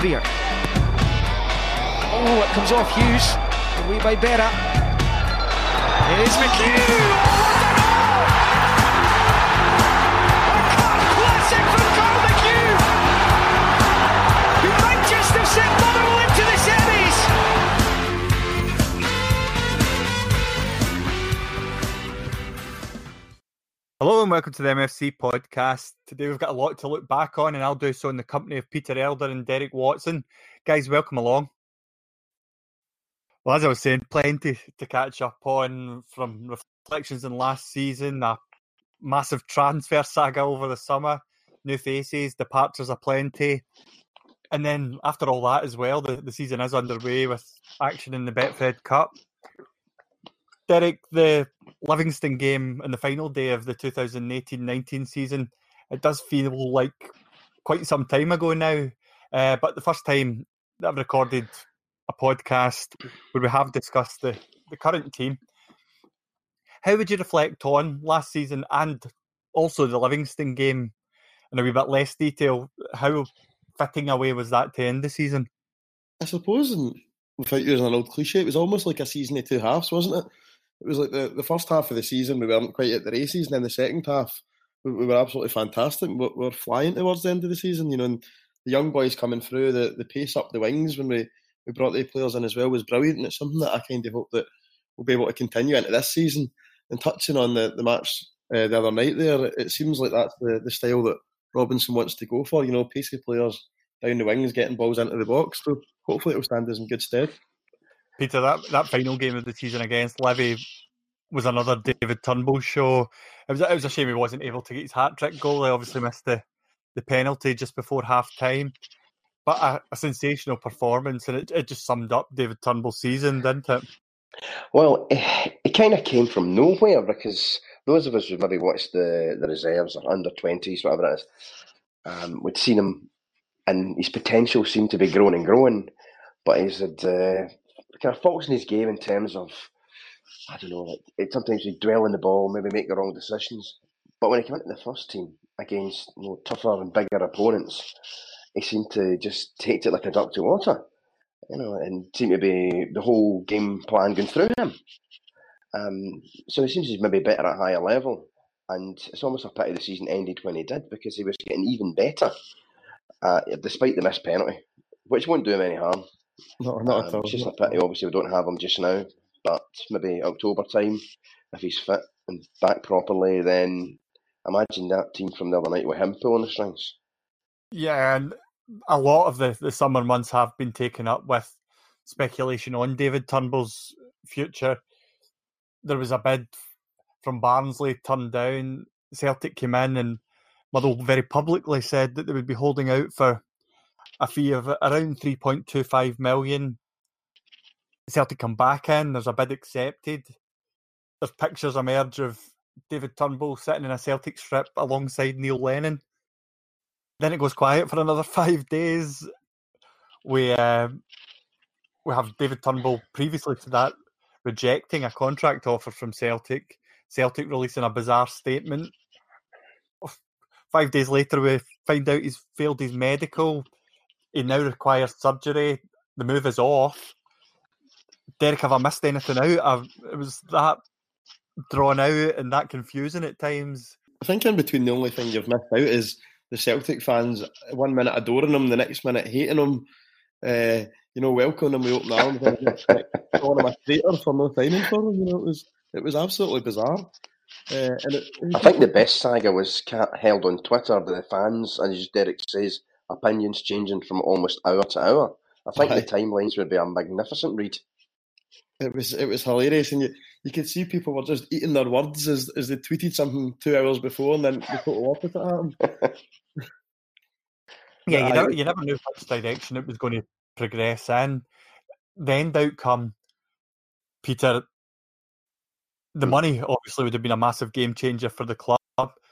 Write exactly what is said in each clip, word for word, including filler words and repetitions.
Freer. Oh, it comes off Hughes. Away by Berra. Here's McHugh. Oh, what a goal! A cup classic from Carl McHugh, who might just have sent Motherwell into the semis. Hello and welcome to the M F C podcast. Today we've got a lot to look back on, and I'll do so in the company of Peter Elder and Derek Watson. Guys, welcome along. Well, as I was saying, plenty to catch up on, from reflections on last season, a massive transfer saga over the summer, new faces, departures aplenty. And then after all that as well, the, the season is underway with action in the Betfred Cup. Derek, the Livingston game in the final day of the two thousand eighteen nineteen season, it does feel like quite some time ago now, uh, but the first time that I've recorded a podcast where we have discussed the, the current team. How would you reflect on last season and also the Livingston game in a wee bit less detail? How fitting away was that to end the season? I suppose, and without using an old cliche, it was almost like a season of two halves, wasn't it? It was like the, the first half of the season, we weren't quite at the races, and then the second half, we, we were absolutely fantastic. We, we were flying towards the end of the season, you know, and the young boys coming through, the, the pace up the wings when we, we brought the players in as well was brilliant, and it's something that I kind of hope that we'll be able to continue into this season. And touching on the, the match uh, the other night there, it seems like that's the, the style that Robinson wants to go for, you know, pacey players down the wings, getting balls into the box, so hopefully it'll stand us in good stead. Peter, that, that final game of the season against Livy was another David Turnbull show. It was, it was a shame he wasn't able to get his hat-trick goal. He obviously missed the, the penalty just before half-time. But a, a sensational performance, and it, it just summed up David Turnbull's season, didn't it? Well, it, it kind of came from nowhere, because those of us who maybe watched the, the reserves or under twenties, whatever it is, um, we'd seen him, and his potential seemed to be growing and growing, but he's had uh, kind of faults in his game in terms of, I don't know, like, it, sometimes he'd dwell on the ball, maybe make the wrong decisions. But when he came into the first team against, you know, tougher and bigger opponents, he seemed to just take it like a duck to water, you know, and seemed to be the whole game plan going through him. Um, so he seems he's maybe better at a higher level, and it's almost a pity the season ended when he did, because he was getting even better, uh, despite the missed penalty, which won't do him any harm. No, not um, at all. It's just a pity, obviously, we don't have him just now, but maybe October time, if he's fit and back properly, then imagine that team from the other night with him pulling the strings. Yeah, and a lot of the, the summer months have been taken up with speculation on David Turnbull's future. There was a bid from Barnsley turned down. Celtic came in, and Motherwell very publicly said that they would be holding out for a fee of around three point two five million. Celtic come back in, there's a bid accepted. There's pictures emerge of David Turnbull sitting in a Celtic strip alongside Neil Lennon. Then it goes quiet for another five days. We uh, we have David Turnbull previously to that rejecting a contract offer from Celtic. Celtic releasing a bizarre statement. Five days later, we find out he's failed his medical. He now requires surgery. The move is off. Derek, have I missed anything out? I've, it was that drawn out and that confusing at times. I think in between the only thing you've missed out is the Celtic fans, one minute adoring him, the next minute hating him, uh, you know, welcoming him with open arms, and calling him a traitor for no signing for him. You know, it was it was absolutely bizarre. Uh, and it, it I think the best saga was held on Twitter by the fans, and as Derek says, opinions changing from almost hour to hour. I think Aye. the timelines would be a magnificent read. It was it was hilarious, and you, you could see people were just eating their words as as they tweeted something two hours before, and then the total opposite happened. Yeah, you Aye. never, you never knew which direction it was going to progress in. The end outcome, Peter, the money obviously would have been a massive game changer for the club.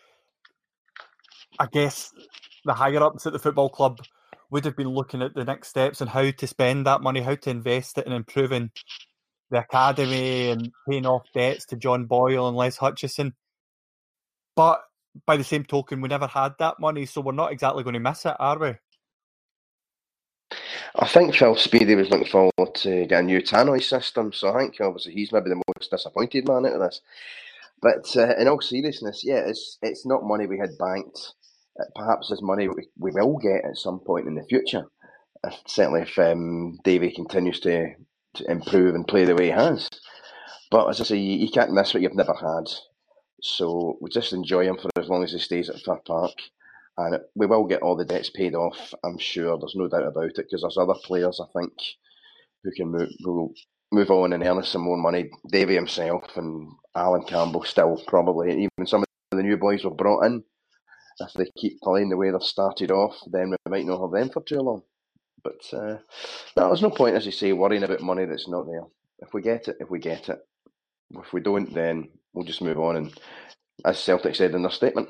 I guess the higher-ups at the football club would have been looking at the next steps and how to spend that money, how to invest it in improving the academy and paying off debts to John Boyle and Les Hutchison. But by the same token, we never had that money, so we're not exactly going to miss it, are we? I think Phil Speedy was looking forward to get a new Tannoy system, so I think obviously he's maybe the most disappointed man out of this. But uh, in all seriousness, yeah, it's it's not money we had banked. Uh, perhaps it's money we, we will get at some point in the future. If, certainly if um, Davey continues to, to improve and play the way he has. But as I say, you, you can't miss what you've never had. So we just enjoy him for as long as he stays at Fir Park. And we will get all the debts paid off, I'm sure. There's no doubt about it, because there's other players, I think, who can move, who will move on and earn us some more money. Davey himself and Alan Campbell still probably, and even some of the new boys we've brought in. If they keep playing the way they've started off, then we might not have them for too long. But uh, no, there's no point, as you say, worrying about money that's not there. If we get it, if we get it. If we don't, then we'll just move on. And as Celtic said in their statement.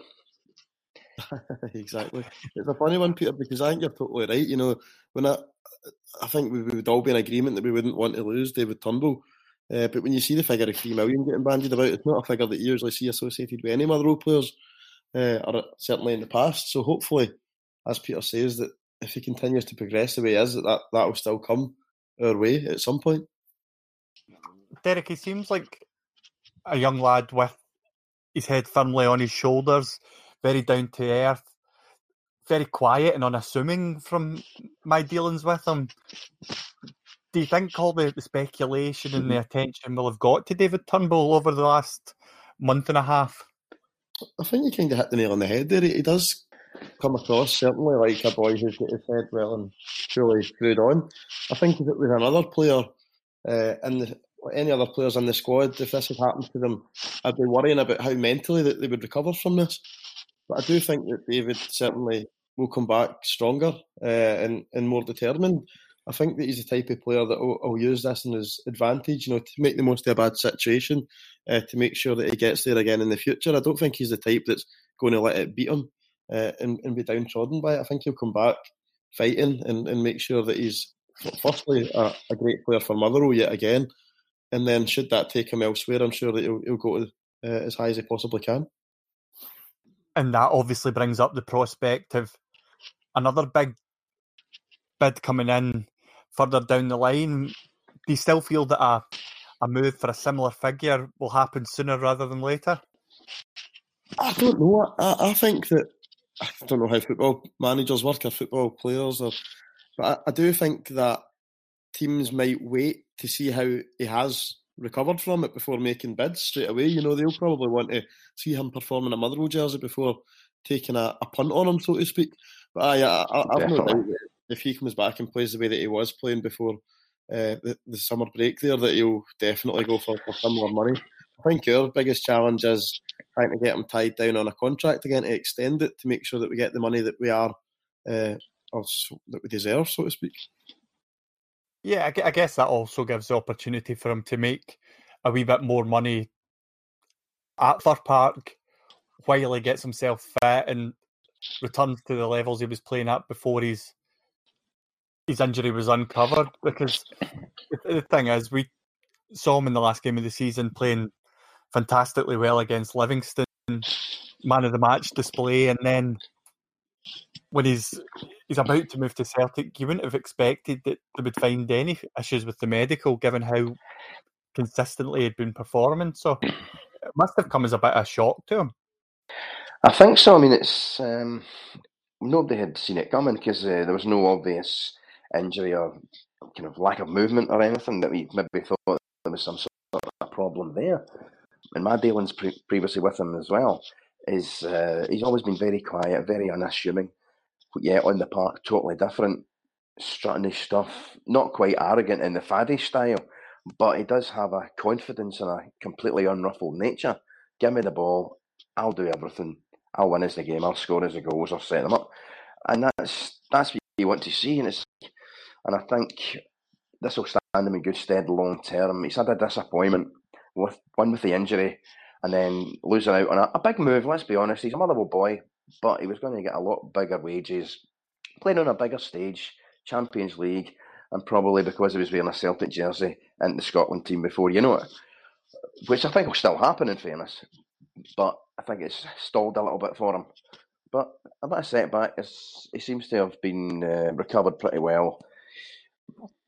Exactly. It's a funny one, Peter, because I think you're totally right. You know, when I, I think we would all be in agreement that we wouldn't want to lose David Turnbull. Uh, but when you see the figure of three million getting bandied about, it's not a figure that you usually see associated with any Motherwell players, uh, or certainly in the past. So hopefully, as Peter says, that if he continues to progress the way he is, that, that that will still come our way at some point. Derek, he seems like a young lad with his head firmly on his shoulders, very down to earth, very quiet and unassuming from my dealings with him. Do you think all the, the speculation and the attention will have got to David Turnbull over the last month and a half? I think you kind of hit the nail on the head there. He does come across certainly like a boy who's got his head well and truly screwed on. I think if it was another player, uh, in the, any other players in the squad, if this had happened to them, I'd be worrying about how mentally that they would recover from this. But I do think that David certainly will come back stronger uh, and, and more determined. I think that he's the type of player that will, will use this in his advantage, you know, to make the most of a bad situation, uh, to make sure that he gets there again in the future. I don't think he's the type that's going to let it beat him uh, and, and be downtrodden by it. I think he'll come back fighting and, and make sure that he's, firstly, a, a great player for Motherwell yet again. And then should that take him elsewhere, I'm sure that he'll, he'll go to, uh, as high as he possibly can. And that obviously brings up the prospect of another big bid coming in further down the line. Do you still feel that a, a move for a similar figure will happen sooner rather than later? I don't know. I, I think that, I don't know how football managers work or football players, or, but I, I do think that teams might wait to see how he has recovered from it before making bids straight away. You know, they'll probably want to see him perform in a Motherwell jersey before taking a, a punt on him, so to speak. But I, I, I, I've no doubt that if he comes back and plays the way that he was playing before uh, the, the summer break there, that he'll definitely go for, for similar money. I think our biggest challenge is trying to get him tied down on a contract again, to extend it, to make sure that we get the money that we are, uh, or that we deserve, so to speak. Yeah, I guess that also gives the opportunity for him to make a wee bit more money at Fir Park while he gets himself fit and returns to the levels he was playing at before his his injury was uncovered. Because the thing is, we saw him in the last game of the season playing fantastically well against Livingston, man of the match display, and then when he's he's about to move to Celtic, you wouldn't have expected that they would find any issues with the medical, given how consistently he'd been performing. So it must have come as a bit of a shock to him. I think so. I mean, it's um, nobody had seen it coming, because uh, there was no obvious injury or kind of lack of movement or anything that we maybe thought there was some sort of problem there. And my dealings pre- previously with him as well is uh, he's always been very quiet, very unassuming. Yeah, on the park, totally different, strutting his stuff, not quite arrogant in the faddy style, but he does have a confidence and a completely unruffled nature. Give me the ball, I'll do everything. I'll win us the game, I'll score us the goals, I'll set them up. And that's that's what you want to see. And, it's, and I think this will stand him in good stead long term. He's had a disappointment, with one with the injury, and then losing out on a, a big move, let's be honest. He's a Motherwell boy, but he was going to get a lot bigger wages, playing on a bigger stage, Champions League, and probably because he was wearing a Celtic jersey into the Scotland team before you know it, which I think will still happen in fairness, but I think it's stalled a little bit for him. But a bit of setback, is, he seems to have been uh, recovered pretty well,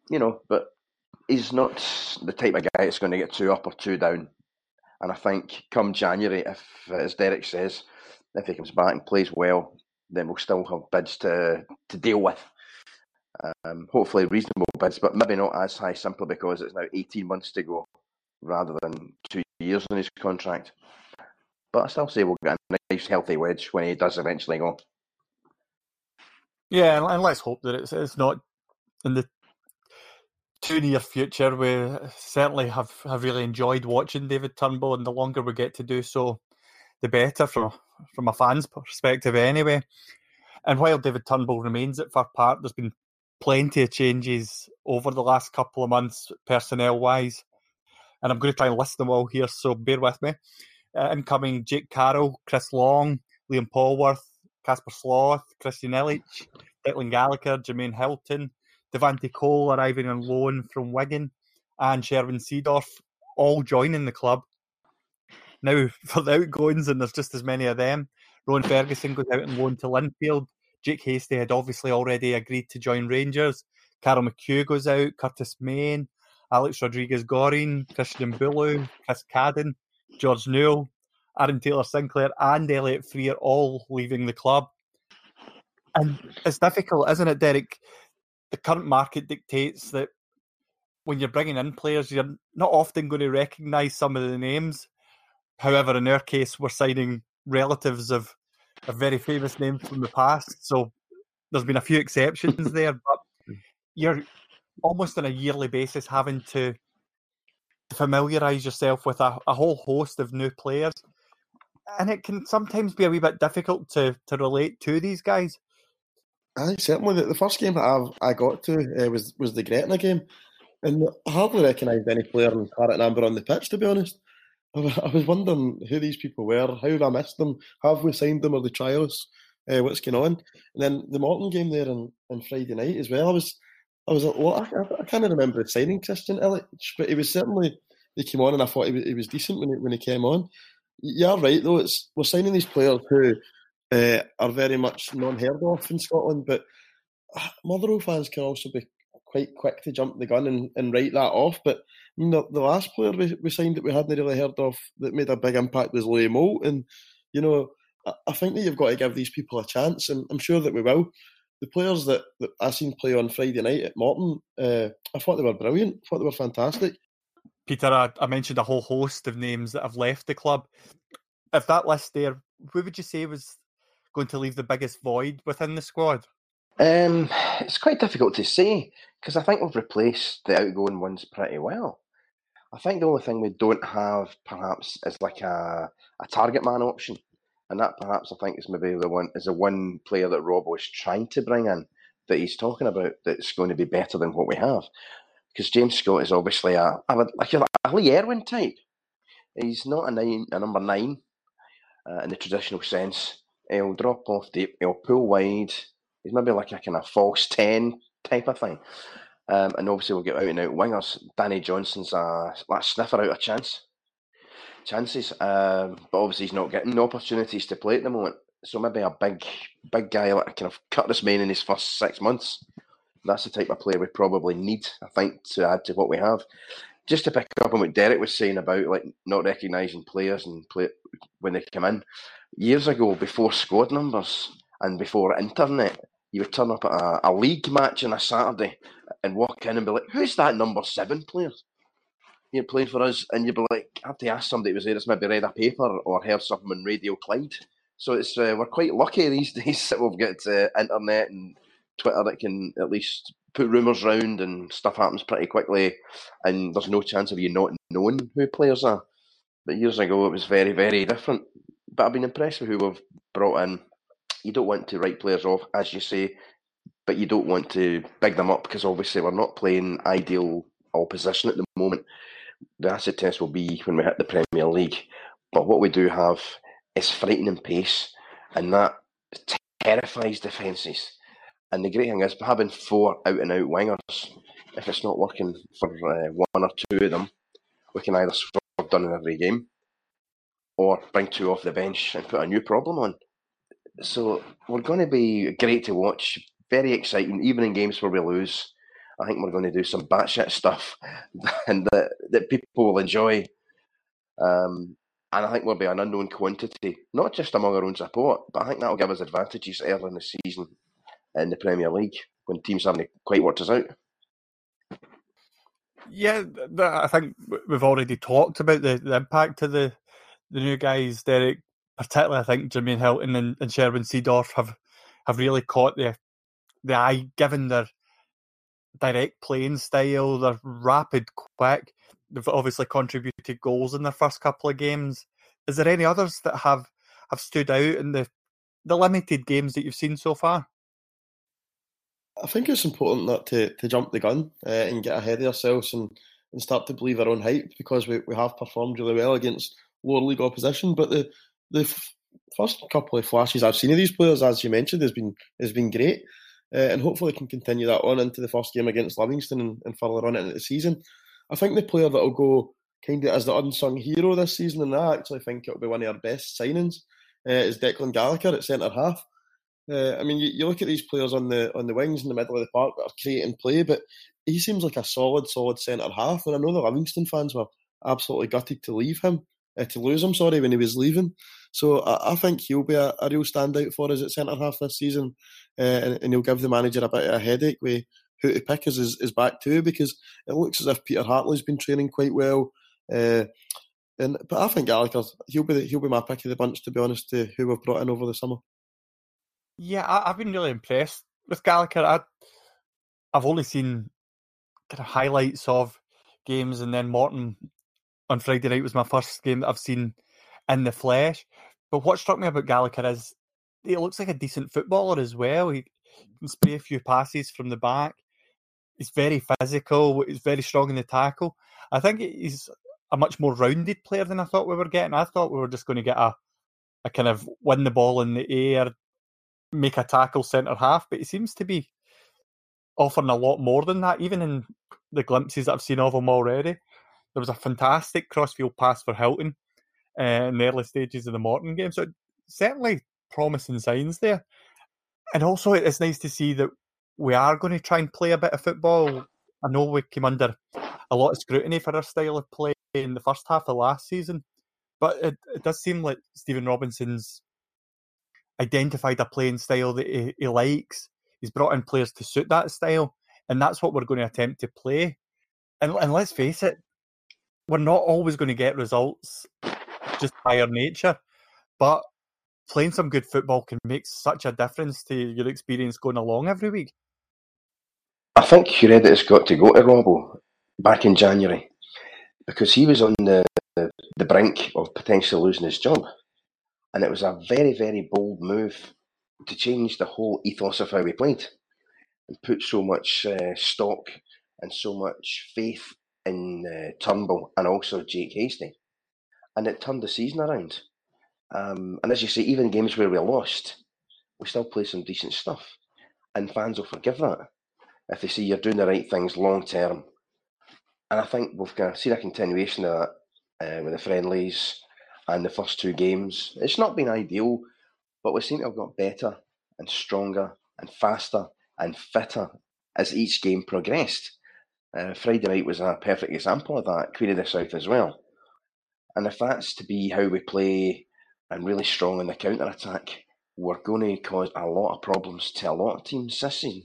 you know, but he's not the type of guy that's going to get two up or two down. And I think come January, if, as Derek says, if he comes back and plays well, then we'll still have bids to, to deal with. Um, hopefully reasonable bids, but maybe not as high, simply because it's now eighteen months to go rather than two years in his contract. But I still say we'll get a nice healthy wedge when he does eventually go. Yeah, and, and let's hope that it's, it's not in the too near future. We certainly have, have really enjoyed watching David Turnbull, and the longer we get to do so, the better from, from a fan's perspective anyway. And while David Turnbull remains at Fir Park, there's been plenty of changes over the last couple of months, personnel-wise. And I'm going to try and list them all here, so bear with me. Uh, incoming, Jake Carroll, Chris Long, Liam Polworth, Casper Sloth, Christian Illich, Declan Gallagher, Jermaine Hilton, Devante Cole arriving on loan from Wigan, and Sherwin Seedorf, all joining the club. Now, for the outgoings, and there's just as many of them, Rowan Ferguson goes out on loan to Linfield. Jake Hasty had obviously already agreed to join Rangers. Carol McHugh goes out, Curtis Main, Alex Rodriguez-Gorin, Christian Bulu, Chris Cadden, George Newell, Aaron Taylor-Sinclair and Elliot Freer all leaving the club. And it's difficult, isn't it, Derek? The current market dictates that when you're bringing in players, you're not often going to recognise some of the names. However, in our case, we're signing relatives of, of very famous names from the past. So there's been a few exceptions there, but you're almost on a yearly basis having to familiarise yourself with a, a whole host of new players. And it can sometimes be a wee bit difficult to, to relate to these guys. Aye, certainly. The, the first game that I've, I got to uh, was was the Gretna game, and I hardly recognised any player in Claret and Amber on the pitch, to be honest. I, I was wondering who these people were, how have I missed them, have we signed them, or the trials, uh, what's going on? And then the Morton game there on, on Friday night as well, I was, I was like, well, I, I can't remember signing Christian Illich, but he was certainly, he came on and I thought he was, he was decent when he, when he came on. You're right, though, it's we're signing these players who uh, are very much non-heard of in Scotland, but uh, Motherwell fans can also be quite quick to jump the gun and, and write that off. But I mean, the, the last player we, we signed that we hadn't really heard of that made a big impact was Louis Moult, and you know, I, I think that you've got to give these people a chance, and I'm sure that we will. The players that, that I seen play on Friday night at Morton, uh, I thought they were brilliant. I thought they were fantastic. Peter, I, I mentioned a whole host of names that have left the club. If that list there, who would you say was going to leave the biggest void within the squad? Um, it's quite difficult to say, because I think we've replaced the outgoing ones pretty well. I think the only thing we don't have, perhaps, is like a, a target man option. And that perhaps I think is maybe the one is the one player that Rob was trying to bring in that he's talking about that's going to be better than what we have. Because James Scott is obviously a, a like a Lee Erwin type. He's not a nine, a number nine uh, in the traditional sense. He'll drop off deep, he'll pull wide. He's maybe like a kind of false ten type of thing. Um, and obviously we'll get out and out wingers. Danny Johnson's a, like a sniffer out of chance. chances, um, but obviously he's not getting the opportunities to play at the moment. So maybe a big, big guy like kind of Curtis Main in his first six months. That's the type of player we probably need, I think, to add to what we have. Just to pick up on what Derek was saying about like not recognising players and play when they come in. Years ago, before squad numbers and before internet, you would turn up at a, a league match on a Saturday and walk in and be like, "Who's that number seven player? You're playing for us," and you'd be like, I have to ask somebody who was there that's maybe read a paper or heard something on Radio Clyde. So it's uh, we're quite lucky these days that we've got uh, internet and Twitter that can at least put rumours round and stuff happens pretty quickly, and there's no chance of you not knowing who players are. But years ago it was very, very different. But I've been impressed with who we've brought in. You don't want to write players off, as you say, but you don't want to big them up because obviously we're not playing ideal opposition at the moment. The acid test will be when we hit the Premier League. But what we do have is frightening pace, and that terrifies defences. And the great thing is, having four out-and-out wingers, if it's not working for uh, one or two of them, we can either score done in every game or bring two off the bench and put a new problem on. So we're going to be great to watch, very exciting, even in games where we lose. I think we're going to do some batshit stuff and that, that people will enjoy. Um, and I think we'll be an unknown quantity, not just among our own support, but I think that'll give us advantages early in the season in the Premier League when teams haven't quite worked us out. Yeah, th- I think we've already talked about the, the impact of the, the new guys, Derek. Particularly, I think Jermaine Hilton and, and Sherwin Seedorf have, have really caught the the eye, given their direct playing style. They're rapid, quick. They've obviously contributed goals in their first couple of games. Is there any others that have, have stood out in the the limited games that you've seen so far? I think it's important not to, to jump the gun uh, and get ahead of ourselves and, and start to believe our own hype, because we, we have performed really well against lower league opposition. But the the f- first couple of flashes I've seen of these players, as you mentioned, has been has been great, uh, and hopefully can continue that on into the first game against Livingston and, and further on into the season. I think the player that will go kind of as the unsung hero this season, and I actually think it'll be one of our best signings, uh, is Declan Gallagher at centre half. Uh, I mean, you, you look at these players on the on the wings in the middle of the park that are creating play, but he seems like a solid, solid centre half. And I know the Livingston fans were absolutely gutted to leave him, uh, to lose him, sorry, when he was leaving. So I, I think he'll be a, a real standout for us at centre half this season, uh, and, and he'll give the manager a bit of a headache with who to pick as his, his back two, because it looks as if Peter Hartley's been training quite well. Uh, and but I think Gallagher, he'll be he'll be my pick of the bunch, to be honest, to who we've brought in over the summer. Yeah, I, I've been really impressed with Gallagher. I, I've only seen kind of highlights of games, and then Morton on Friday night was my first game that I've seen in the flesh. But what struck me about Gallagher is he looks like a decent footballer as well. He can spray a few passes from the back. He's very physical. He's very strong in the tackle. I think he's a much more rounded player than I thought we were getting. I thought we were just going to get a, a kind of win the ball in the air, make a tackle centre half, but he seems to be offering a lot more than that, even in the glimpses that I've seen of him already. There was a fantastic crossfield pass for Hilton uh, in the early stages of the Morton game, so certainly promising signs there. And also it's nice to see that we are going to try and play a bit of football. I know we came under a lot of scrutiny for our style of play in the first half of last season, but it, it does seem like Stephen Robinson's identified a playing style that he, he likes. He's brought in players to suit that style, and that's what we're going to attempt to play. And, and let's face it, we're not always going to get results just by our nature, but playing some good football can make such a difference to your experience going along every week. I think Credit's got to go to Robbo back in January, because he was on the, the, the brink of potentially losing his job. And it was a very, very bold move to change the whole ethos of how we played and put so much uh, stock and so much faith in uh, Turnbull and also Jake Hastie. And it turned the season around. Um, and as you say, even games where we lost, we still play some decent stuff. And fans will forgive that if they see you're doing the right things long term. And I think we've kind of seen a continuation of that uh, with the friendlies and the first two games. It's not been ideal, but we seem to have got better and stronger and faster and fitter as each game progressed. Uh, Friday night was a perfect example of that, Queen of the South as well. And if that's to be how we play and really strong in the counter-attack, we're going to cause a lot of problems to a lot of teams this season.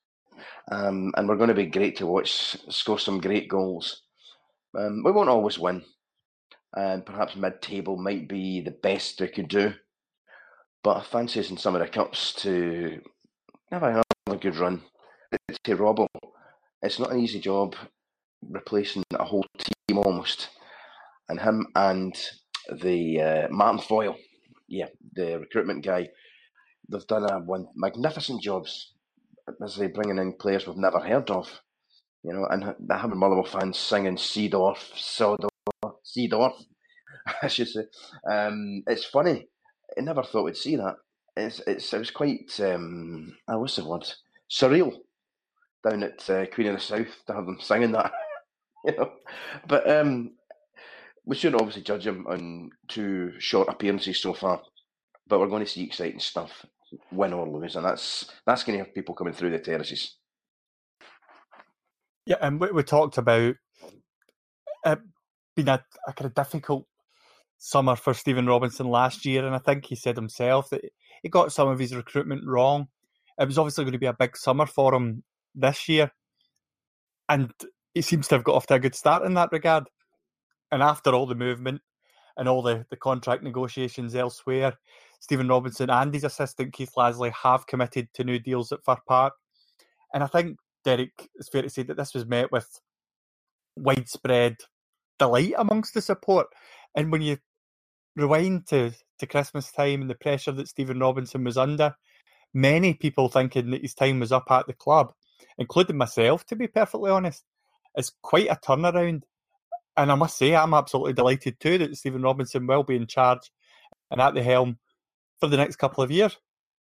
Um, and we're going to be great to watch, score some great goals. Um, we won't always win. And perhaps mid-table might be the best we could do. But I fancy us in some of the cups to have another good run. To Robbo, it's not an easy job replacing a whole team almost. And him and the uh, Martin Foyle, yeah, the recruitment guy, they've done a one magnificent jobs as they bringing in players we've never heard of. You know, and having Motherwell fans singing Seedorf, Seedorf, Seedorf, I should say. Um, it's funny. I never thought we'd see that. It's it's it was quite um, oh, what's the word? Surreal down at uh, Queen of the South to have them singing that. You know, but um, we shouldn't obviously judge him on two short appearances so far. But we're going to see exciting stuff, win or lose, and that's that's going to have people coming through the terraces. Yeah, and we, we talked about it being a, a kind of difficult summer for Stephen Robinson last year, and I think he said himself that he got some of his recruitment wrong. It was obviously going to be a big summer for him this year, and he seems to have got off to a good start in that regard. And after all the movement and all the, the contract negotiations elsewhere, Stephen Robinson and his assistant Keith Lasley have committed to new deals at Fir Park. And I think, Derek, it's fair to say that this was met with widespread delight amongst the support. And when you rewind to, to Christmas time and the pressure that Stephen Robinson was under, many people thinking that his time was up at the club, including myself, to be perfectly honest, is quite a turnaround. And I must say, I'm absolutely delighted too that Stephen Robinson will be in charge and at the helm for the next couple of years.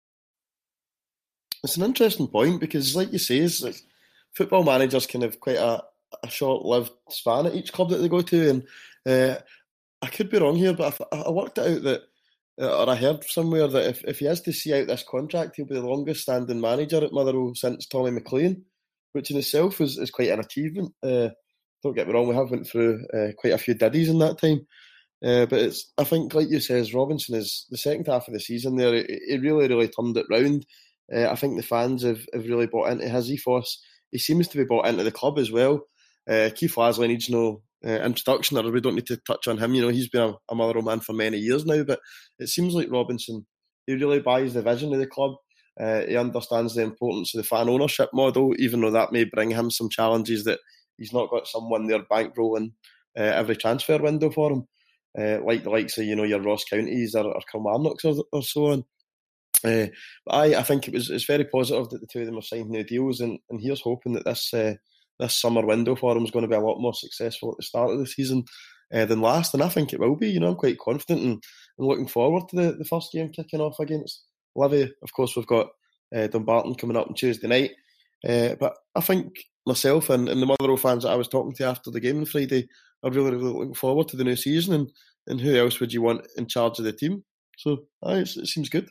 It's an interesting point because, like you say, is like football managers can have quite a, a short-lived span at each club that they go to. And uh, I could be wrong here, but I, I worked it out that, uh, or I heard somewhere that if, if he has to see out this contract, he'll be the longest-standing manager at Motherwell since Tommy McLean, which in itself is, is quite an achievement. Uh, Don't get me wrong, we have went through uh, quite a few diddies in that time. Uh, but it's, I think, like you says, Robinson is the second half of the season there. He, he really, really turned it round. Uh, I think the fans have, have really bought into his ethos. He seems to be bought into the club as well. Uh, Keith Lasley needs no uh, introduction, or we don't need to touch on him. You know, he's been a, a Motherwell man for many years now. But it seems like Robinson, he really buys the vision of the club. Uh, he understands the importance of the fan ownership model, even though that may bring him some challenges that he's not got someone there bankrolling uh, every transfer window for him, uh, like the likes of, you know, your Ross Counties or, or Kilmarnocks or, or so on. Uh, but I, I think it was it's very positive that the two of them have signed new deals, and, and here's hoping that this uh, this summer window for him is going to be a lot more successful at the start of the season uh, than last, and I think it will be. You know, I'm quite confident and, and looking forward to the, the first game kicking off against Livy. Of course, we've got uh, Dumbarton coming up on Tuesday night, uh, but I think myself and, and the Motherwell fans that I was talking to after the game on Friday are really, really looking forward to the new season, and, and who else would you want in charge of the team? So aye, it seems good.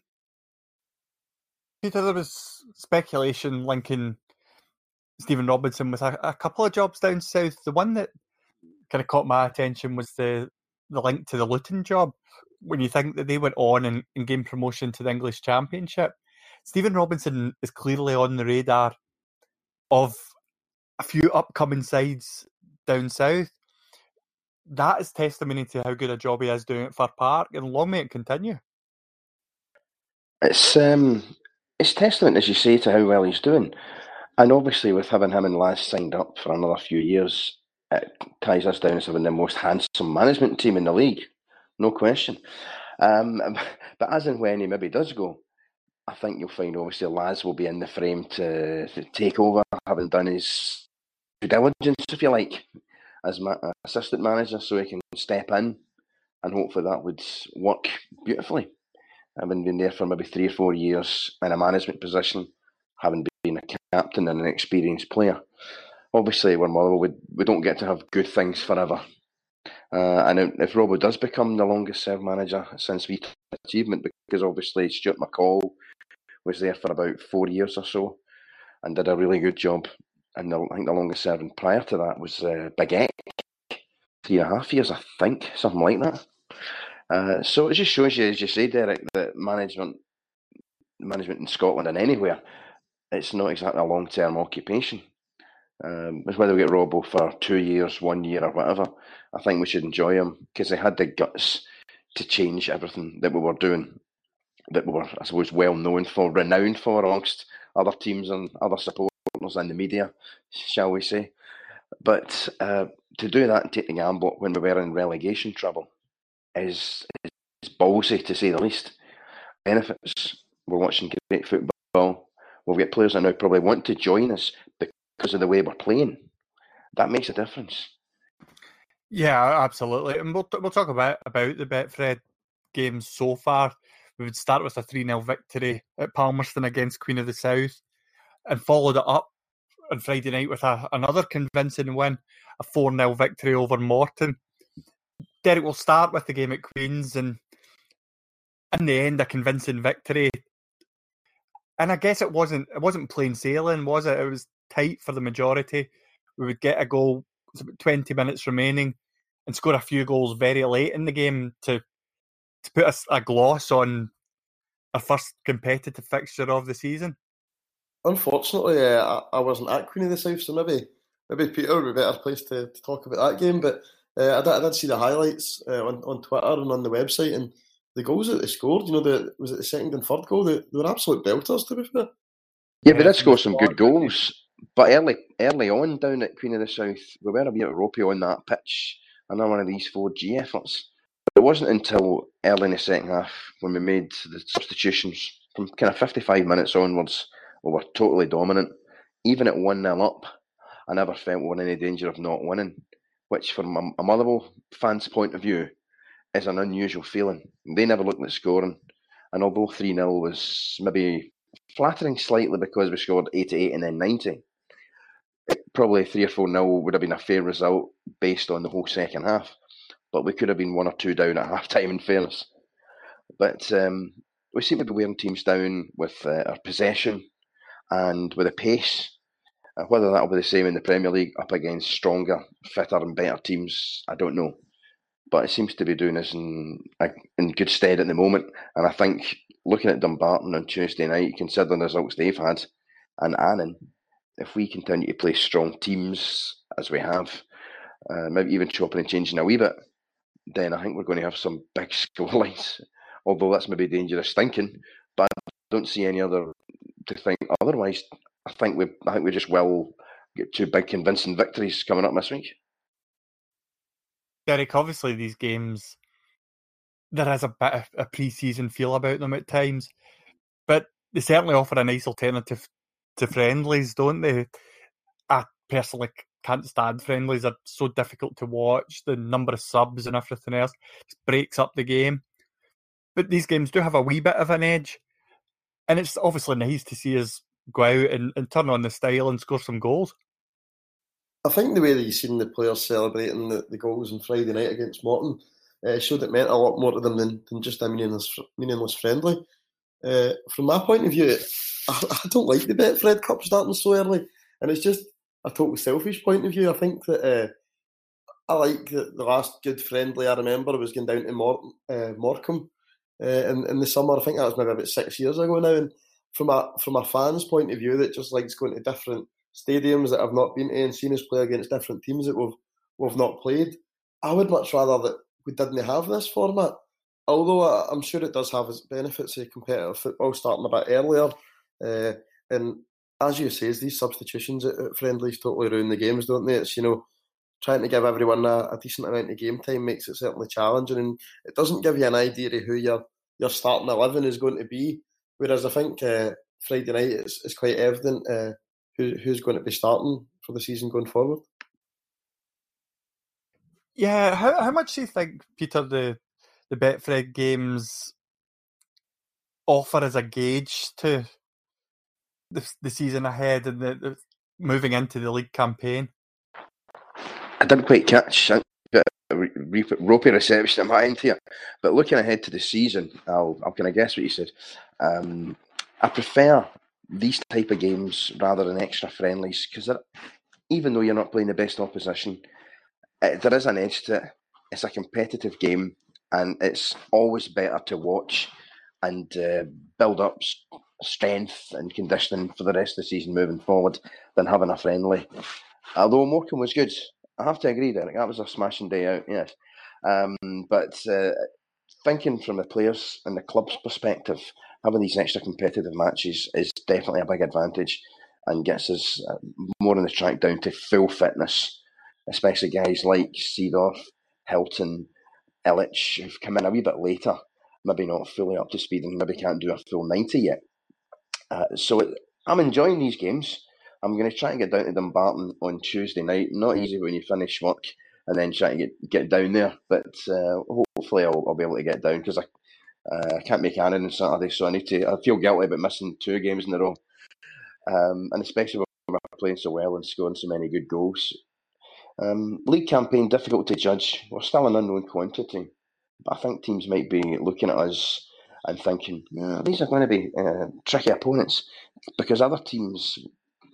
Peter, there was speculation linking Stephen Robinson with a, a couple of jobs down south. The one that kind of caught my attention was the, the link to the Luton job. When you think that they went on and, and gained promotion to the English Championship, Stephen Robinson is clearly on the radar of a few upcoming sides down south. That is testimony to how good a job he is doing at Fir Park, and long may it continue. It's um, it's testament, as you say, to how well he's doing. And obviously, with having him and Laz signed up for another few years, it ties us down as having the most handsome management team in the league, no question. Um, but as and when he maybe does go, I think you'll find obviously Laz will be in the frame to, to take over, having done his due diligence, if you like, as ma- assistant manager, so he can step in, and hopefully that would work beautifully. Having been there for maybe three or four years in a management position, having been a captain and an experienced player. Obviously, we're Motherwell, we, we don't get to have good things forever. Uh, and if Robbo does become the longest served manager since we achievement, because obviously Stuart McCall was there for about four years or so and did a really good job. And the, I think the longest serving prior to that was uh, Big Eck, three and a half years, I think, something like that. Uh, so it just shows you, as you say, Derek, that management, management in Scotland and anywhere, it's not exactly a long-term occupation. Um, it's whether we get Robbo for two years, one year, or whatever. I think we should enjoy him because they had the guts to change everything that we were doing, that we were, I suppose, well known for, renowned for amongst other teams and other supporters in the media, shall we say. But uh, to do that and take the gamble when we were in relegation trouble is, is ballsy, to say the least. Benefits. We're watching great football. We've got players that now probably want to join us because of the way we're playing. That makes a difference. Yeah, absolutely. And we'll, we'll talk about, about the Betfred games so far. We would start with a three nil victory at Palmerston against Queen of the South and followed it up on Friday night with a, another convincing win, a four nil victory over Morton. Derek, we'll start with the game at Queen's, and in the end, a convincing victory. And I guess it wasn't it wasn't plain sailing, was it? It was tight for the majority. we would get a goal, it's about twenty minutes remaining, and score a few goals very late in the game to to put a, a gloss on our first competitive fixture of the season. Unfortunately, uh, I, I wasn't at Queen of the South, so maybe maybe Peter would be a better place to, to talk about that game. But uh, I, did, I did see the highlights uh, on, on Twitter and on the website, and the goals that they scored, you know, the was it the second and third goal? They, they were absolute belters, to be fair. Yeah, we did score some good goals, but early early on down at Queen of the South, we were a bit ropey on that pitch, another one of these four G efforts. It wasn't until early in the second half when we made the substitutions from kind of fifty-five minutes onwards, we were totally dominant. Even at one nil up, I never felt we were in any danger of not winning, which from a, a Motherwell fan's point of view is an unusual feeling. They never looked at scoring, and although three nil was maybe flattering slightly because we scored eighty-eight and then ninety, probably three or four nil would have been a fair result based on the whole second half. But we could have been one or two down at half time, in fairness. But um, we seem to be wearing teams down with uh, our possession and with the pace. Uh, whether that will be the same in the Premier League up against stronger, fitter and better teams, I don't know. But it seems to be doing us in, in good stead at the moment. And I think looking at Dumbarton on Tuesday night, considering the results they've had, and Annan, if we continue to play strong teams as we have, uh, maybe even chopping and changing a wee bit, then I think we're going to have some big scorelines. Although that's maybe dangerous thinking, but I don't see any other to think otherwise. I think we, I think we just will get two big convincing victories coming up this week. Derek, obviously these games, there is a bit of a pre-season feel about them at times, but they certainly offer a nice alternative to friendlies, don't they? I personally can't stand friendlies. They're so difficult to watch. The number of subs and everything else just breaks up the game. But these games do have a wee bit of an edge, and it's obviously nice to see us go out and, and turn on the style and score some goals. I think the way that you've seen the players celebrating the, the goals on Friday night against Morton uh, showed it meant a lot more to them than, than just a meaningless, meaningless friendly. Uh, from my point of view, I, I don't like the Betfred Cup starting so early, and it's just a total selfish point of view. I think that uh, I like that the last good friendly I remember was going down to Mor- uh, Morecambe uh, in, in the summer. I think that was maybe about six years ago now. And from a from a fan's point of view that just likes going to different stadiums that I've not been to and seen us play against different teams that we've we've not played, I would much rather that we didn't have this format. Although I, I'm sure it does have its benefits of competitive football starting a bit earlier. Uh, and as you say, these substitutions at, at friendlies totally ruin the games, don't they? It's, you know, trying to give everyone a, a decent amount of game time makes it certainly challenging, and it doesn't give you an idea of who your your starting eleven is going to be. Whereas I think uh, Friday night it's, it's quite evident uh, who, who's going to be starting for the season going forward. Yeah, how how much do you think, Peter, the the Betfred games offer as a gauge to the, the season ahead and the, the moving into the league campaign? I didn't quite catch a bit of ropey reception at my end here, but looking ahead to the season, I'll, I'll kind of guess what you said. Um, I prefer these type of games rather than extra friendlies because even though you're not playing the best opposition, it, there is an edge to it. It's a competitive game, and it's always better to watch and uh, build up strength and conditioning for the rest of the season moving forward than having a friendly. Although Morecambe was good, I have to agree, Derek, that was a smashing day out, yes. Um, but uh, thinking from the players and the club's perspective, having these extra competitive matches is definitely a big advantage and gets us more on the track down to full fitness, especially guys like Seedorf, Hilton, Illich, who've come in a wee bit later, maybe not fully up to speed and maybe can't do a full ninety yet. Uh, so it, I'm enjoying these games. I'm going to try and get down to Dumbarton on Tuesday night. Not easy when you finish work and then try to get, get down there, but uh, hopefully I'll, I'll be able to get down because I uh, can't make Annan on Saturday, so I need to. I feel guilty about missing two games in a row, um, and especially when we're playing so well and scoring so many good goals. Um, league campaign, difficult to judge. We're still an unknown quantity, but I think teams might be looking at us and thinking, yeah, these are going to be uh, tricky opponents because other teams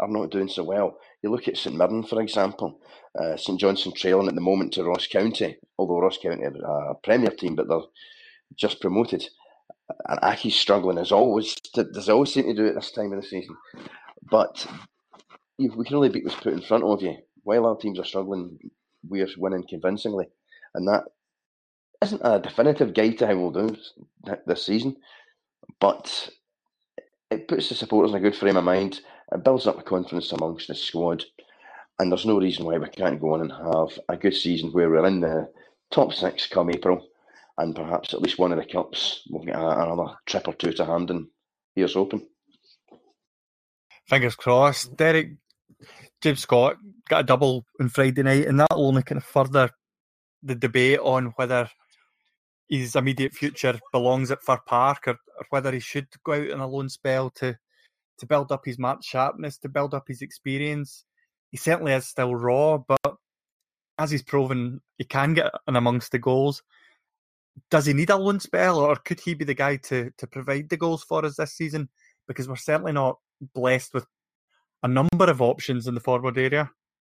are not doing so well. You look at St Mirren, for example. Uh, St Johnstone trailing at the moment to Ross County, although Ross County are a Premier team, but they're just promoted. And Aki's struggling as always. There's always seem to do it this time of the season. But you, we can only beat what's put in front of you. While our teams are struggling, we're winning convincingly. And that isn't a definitive guide to how we'll do this season. But it puts the supporters in a good frame of mind. It builds up the confidence amongst the squad. And there's no reason why we can't go on and have a good season where we're in the top six come April. And perhaps at least one of the cups, we'll get another trip or two to hand and here's open. Fingers crossed. Derek, James Scott got a double on Friday night, and that'll only kind of further the debate on whether his immediate future belongs at Fir Park or, or whether he should go out on a loan spell to, to build up his match sharpness, to build up his experience. He certainly is still raw, but as he's proven, he can get in amongst the goals. Does he need a loan spell, or could he be the guy to, to provide the goals for us this season? Because we're certainly not blessed with a number of options in the forward area.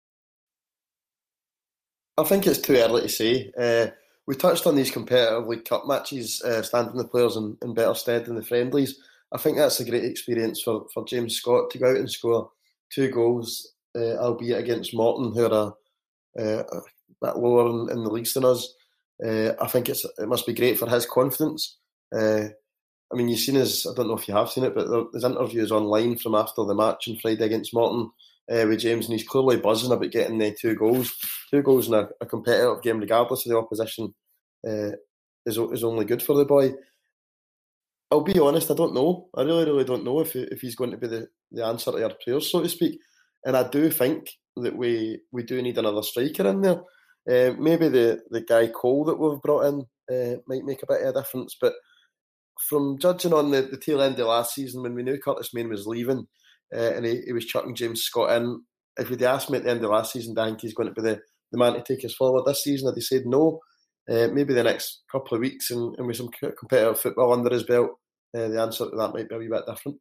I think it's too early to say. Uh, we touched on these competitive League Cup matches, uh, standing the players in, in better stead than the friendlies. I think that's a great experience for, for James Scott to go out and score two goals, uh, albeit against Morton, who are a, uh, a bit lower in, in the leagues than us. Uh, I think it's it must be great for his confidence. Uh, I mean, you've seen his, I don't know if you have seen it, but there, there's interviews online from after the match on Friday against Morton uh, with James, and he's clearly buzzing about getting the two goals. Two goals in a, a competitive game, regardless of the opposition, uh, is, is only good for the boy. I'll be honest, I don't know. I really, really don't know if he, if he's going to be the, the answer to our prayers, so to speak. And I do think that we, we do need another striker in there. Uh, maybe the, the guy Cole that we've brought in uh, might make a bit of a difference, but from judging on the, the tail end of last season, when we knew Curtis Main was leaving uh, and he, he was chucking James Scott in, if you'd asked me at the end of last season, do I think he's going to be the, the man to take us forward this season? I'd have said no. Uh, maybe the next couple of weeks and, and with some competitive football under his belt, uh, the answer to that might be a wee bit different.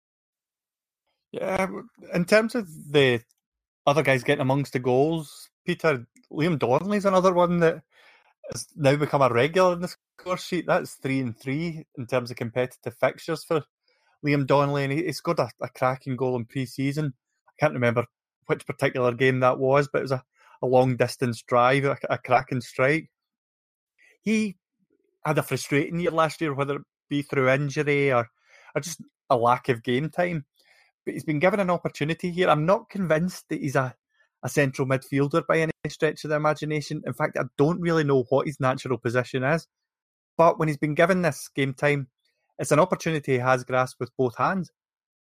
Yeah, in terms of the other guys getting amongst the goals, Peter, Liam Donnelly's another one that has now become a regular in the score sheet. That's three and three in terms of competitive fixtures for Liam Donnelly, and he, he scored a, a cracking goal in pre-season. I can't remember which particular game that was, but it was a, a long-distance drive, a, a cracking strike. He had a frustrating year last year, whether it be through injury or, or just a lack of game time. But he's been given an opportunity here. I'm not convinced that he's a, a central midfielder by any stretch of the imagination. In fact, I don't really know what his natural position is. But when he's been given this game time, it's an opportunity he has grasped with both hands.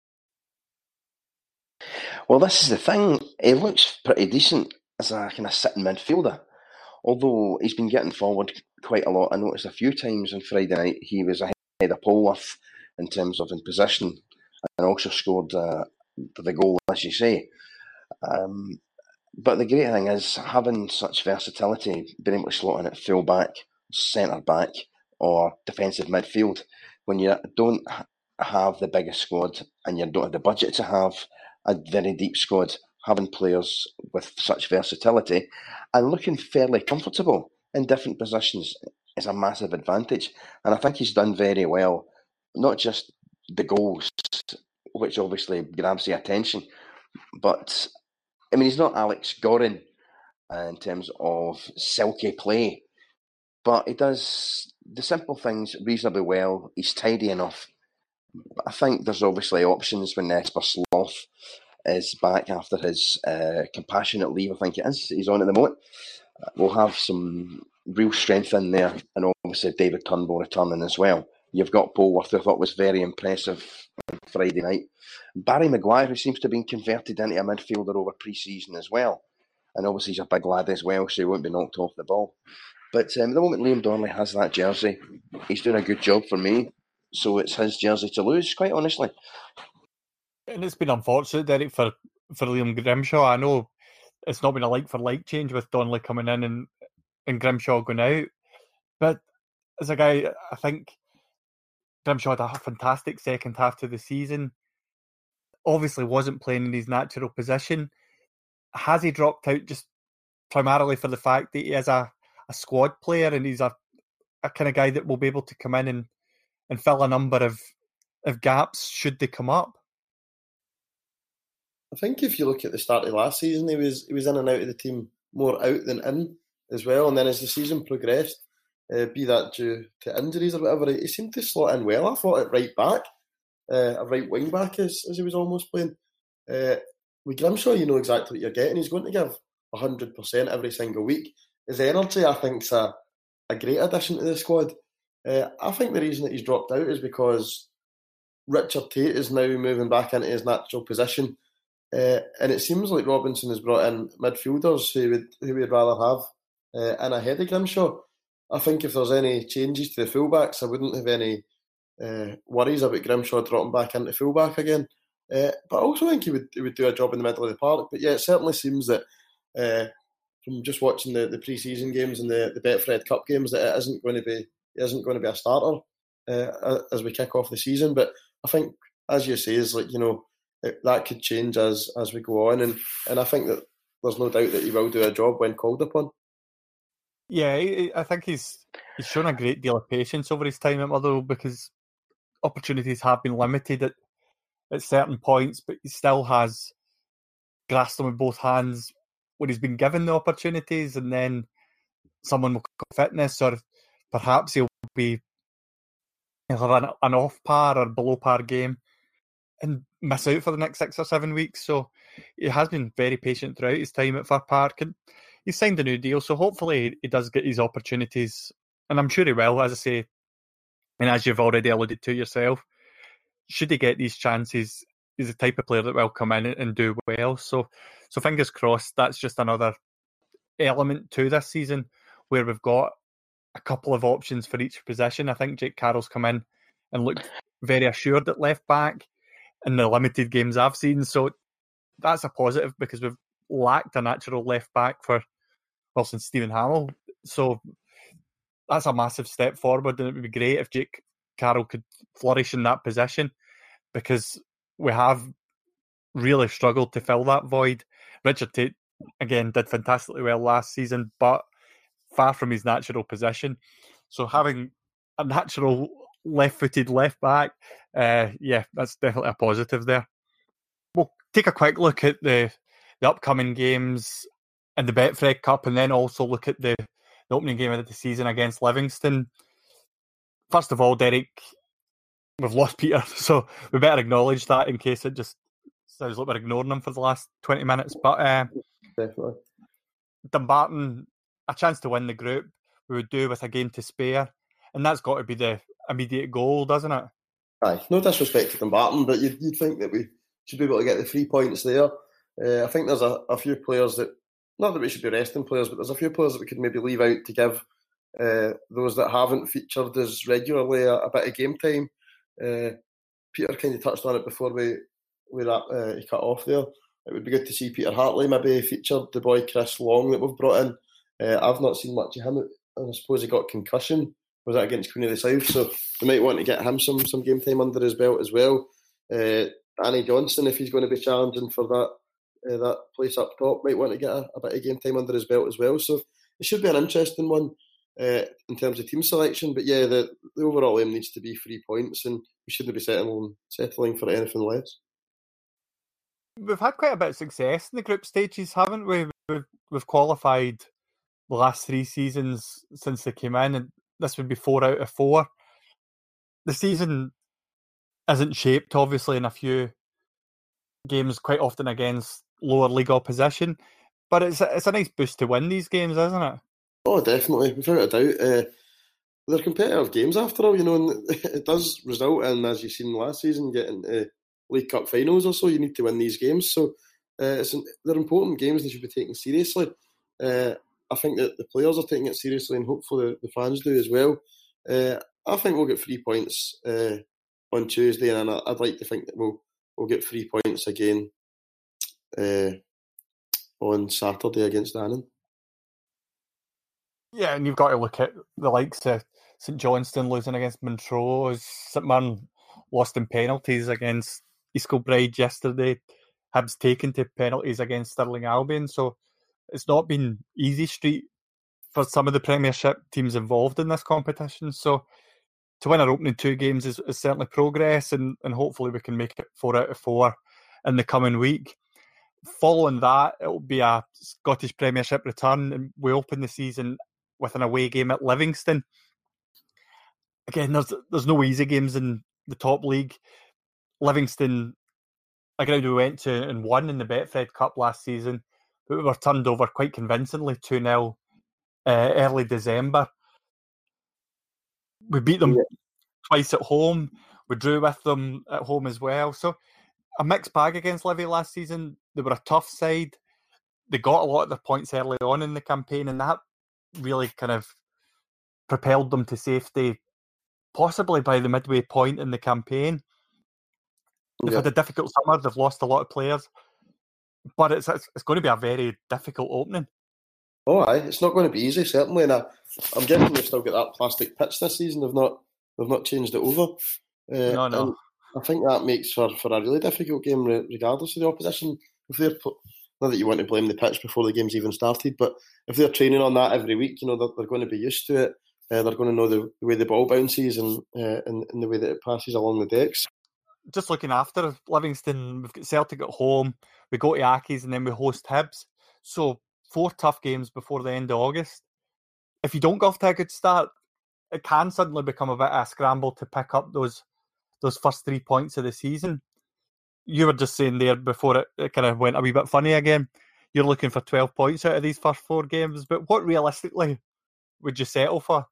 Well, this is the thing. He looks pretty decent as a kind of sitting midfielder. Although he's been getting forward quite a lot. I noticed a few times on Friday night he was ahead of Polworth in terms of in position, and also scored uh, the goal, as you say. Um, but the great thing is having such versatility, being able to slot in at full back, centre back, or defensive midfield. When you don't have the biggest squad and you don't have the budget to have a very deep squad, having players with such versatility and looking fairly comfortable in different positions is a massive advantage. And I think he's done very well, not just the goals, which obviously grabs the attention, but I mean, he's not Alex Gorin in terms of silky play, but he does the simple things reasonably well. He's tidy enough. But I think there's obviously options when Esper Sloth is back after his uh, compassionate leave, I think it is. He's on at the moment. We'll have some real strength in there, and obviously David Turnbull returning as well. You've got Polworth, who I thought was very impressive on Friday night. Barry Maguire, who seems to have been converted into a midfielder over pre-season as well. And obviously he's a big lad as well, so he won't be knocked off the ball. But um, at the moment Liam Donnelly has that jersey, he's doing a good job for me. So it's his jersey to lose, quite honestly. And it's been unfortunate, Derek, for, for Liam Grimshaw. I know it's not been a like-for-like change with Donnelly coming in and, and Grimshaw going out. But as a guy, I think Grimshaw had a fantastic second half to the season. obviously wasn't playing in his natural position. Has he dropped out just primarily for the fact that he is a, a squad player and he's a, a kind of guy that will be able to come in and, and fill a number of, of gaps should they come up? I think if you look at the start of last season, he was he was in and out of the team more out than in as well. And then as the season progressed, uh, be that due to injuries or whatever, he seemed to slot in well. I thought at right back, uh, a right wing back as, as he was almost playing. Uh, with Grimshaw, you know exactly what you're getting. He's going to give one hundred percent every single week. His energy, I think, is a, a great addition to the squad. Uh, I think the reason that he's dropped out is because Richard Tate is now moving back into his natural position. Uh, and it seems like Robinson has brought in midfielders who would who we'd rather have uh, in ahead of Grimshaw. I think if there's any changes to the fullbacks, I wouldn't have any uh, worries about Grimshaw dropping back into fullback again. Uh, but I also think he would he would do a job in the middle of the park. But yeah, it certainly seems that uh, from just watching the, the pre-season games and the, the Betfred Cup games that it isn't going to be it isn't going to be a starter uh, as we kick off the season. But I think, as you say, is like you know. It, that could change as as we go on, and, and I think that there's no doubt that he will do a job when called upon. Yeah, I think he's he's shown a great deal of patience over his time at Motherwell because opportunities have been limited at, at certain points, but he still has grasped them with both hands when he's been given the opportunities, and then someone will come fitness, or perhaps he'll be he'll have an, an off par or below par game and miss out for the next six or seven weeks. So he has been very patient throughout his time at Fir Park, and he's signed a new deal, so hopefully he does get his opportunities, and I'm sure he will, as I say, and as you've already alluded to yourself, should he get these chances, he's the type of player that will come in and do well. So so fingers crossed, that's just another element to this season where we've got a couple of options for each position. I think Jake Carroll's come in and looked very assured at left back in the limited games I've seen, so that's a positive because we've lacked a natural left back for, well, since Stephen Hamill. So that's a massive step forward, and it would be great if Jake Carroll could flourish in that position because we have really struggled to fill that void. Richard Tate, again, did fantastically well last season, but far from his natural position. So having a natural left-footed left back, uh, yeah, that's definitely a positive there. We'll take a quick look at the, the upcoming games in the Betfred Cup, and then also look at the, the opening game of the season against Livingston. First of all, Derek, we've lost Peter, so we better acknowledge that in case it just sounds like we're ignoring him for the last twenty minutes. But uh, definitely, Dumbarton, a chance to win the group, we would do with a game to spare, and that's got to be the immediate goal, doesn't it? Aye, no disrespect to Dumbarton, but you'd, you'd think that we should be able to get the three points there. Uh, I think there's a, a few players that, not that we should be resting players, but there's a few players that we could maybe leave out to give uh, those that haven't featured as regularly a, a bit of game time. Uh, Peter kind of touched on it before we we that, uh, he cut off there. It would be good to see Peter Hartley maybe featured, the boy Chris Long that we've brought in. Uh, I've not seen much of him. I suppose he got concussion. Was that against Queen of the South? So we might want to get him some some game time under his belt as well. Uh, Danny Johnson, if he's going to be challenging for that uh, that place up top, might want to get a, a bit of game time under his belt as well. So it should be an interesting one uh, in terms of team selection. But yeah, the, the overall aim needs to be three points, and we shouldn't be settling settling for anything less. We've had quite a bit of success in the group stages, haven't we? We've, we've qualified the last three seasons since they came in, and this would be four out of four. The season isn't shaped, obviously, in a few games, quite often against lower league opposition, but it's a, it's a nice boost to win these games, isn't it? Oh, definitely, without a doubt. Uh, they're competitive games after all, you know, and it does result in, as you've seen last season, getting to League Cup finals or so. You need to win these games, so uh, it's an, they're important games. They should be taken seriously. Uh, I think that the players are taking it seriously, and hopefully the fans do as well. Uh, I think we'll get three points uh, on Tuesday, and I'd like to think that we'll we'll get three points again uh, on Saturday against Annan. Yeah, and you've got to look at the likes of St Johnstone losing against Montrose. St Mirren lost in penalties against East Kilbride yesterday, Hibs taken to penalties against Stirling Albion. So it's not been easy street for some of the Premiership teams involved in this competition. So to win our opening two games is, is certainly progress, and, and hopefully we can make it four out of four in the coming week. Following that, it will be a Scottish Premiership return, and we open the season with an away game at Livingston. Again, there's there's no easy games in the top league. Livingston, a ground we went to and won in the Betfred Cup last season, but we were turned over quite convincingly two nil uh, early December. We beat them yeah. twice at home. We drew with them at home as well. So a mixed bag against Livy last season. They were a tough side. They got a lot of their points early on in the campaign, and that really kind of propelled them to safety, possibly by the midway point in the campaign. They've yeah. had a difficult summer. They've lost a lot of players, but it's it's, it's going to be a very difficult opening. Oh, aye, it's not going to be easy, certainly. And I, I'm guessing they've still got that plastic pitch this season. They've not they've not changed it over. Uh, no, no. I think that makes for, for a really difficult game, regardless of the opposition. If they're not that you want to blame the pitch before the game's even started, but if they're training on that every week, you know they're, they're going to be used to it. Uh, they're going to know the, the way the ball bounces and, uh, and and the way that it passes along the decks. Just looking after Livingston, we've got Celtic at home. We go to Accies and then we host Hibs. So four tough games before the end of August. If you don't go off to a good start, it can suddenly become a bit of a scramble to pick up those those first three points of the season. You were just saying there before it, it kind of went a wee bit funny again, you're looking for twelve points out of these first four games, but what realistically would you settle for?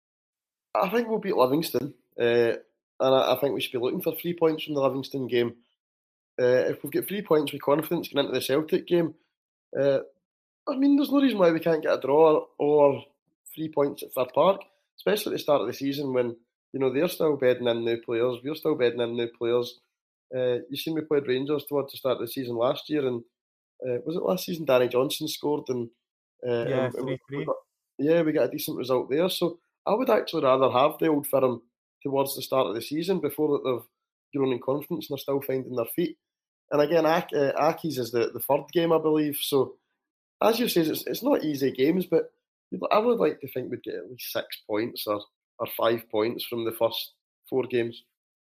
I think we'll beat Livingston, uh, and I, I think we should be looking for three points from the Livingston game. Uh, if we've got three points with confidence going into the Celtic game, uh, I mean, there's no reason why we can't get a draw or three points at Fir Park, especially at the start of the season when, you know, they're still bedding in new players, we're still bedding in new players. Uh, you seen we played Rangers towards the start of the season last year, and uh, was it last season Danny Johnson scored? And uh, yeah, and, three, we, we got, yeah, we got a decent result there. So I would actually rather have the Old Firm towards the start of the season before that they've grown in confidence and they're still finding their feet. And again, Ak- uh, Accies is the, the third game, I believe. So as you say, it's, it's not easy games, but I would like to think we'd get at least six points or, or five points from the first four games.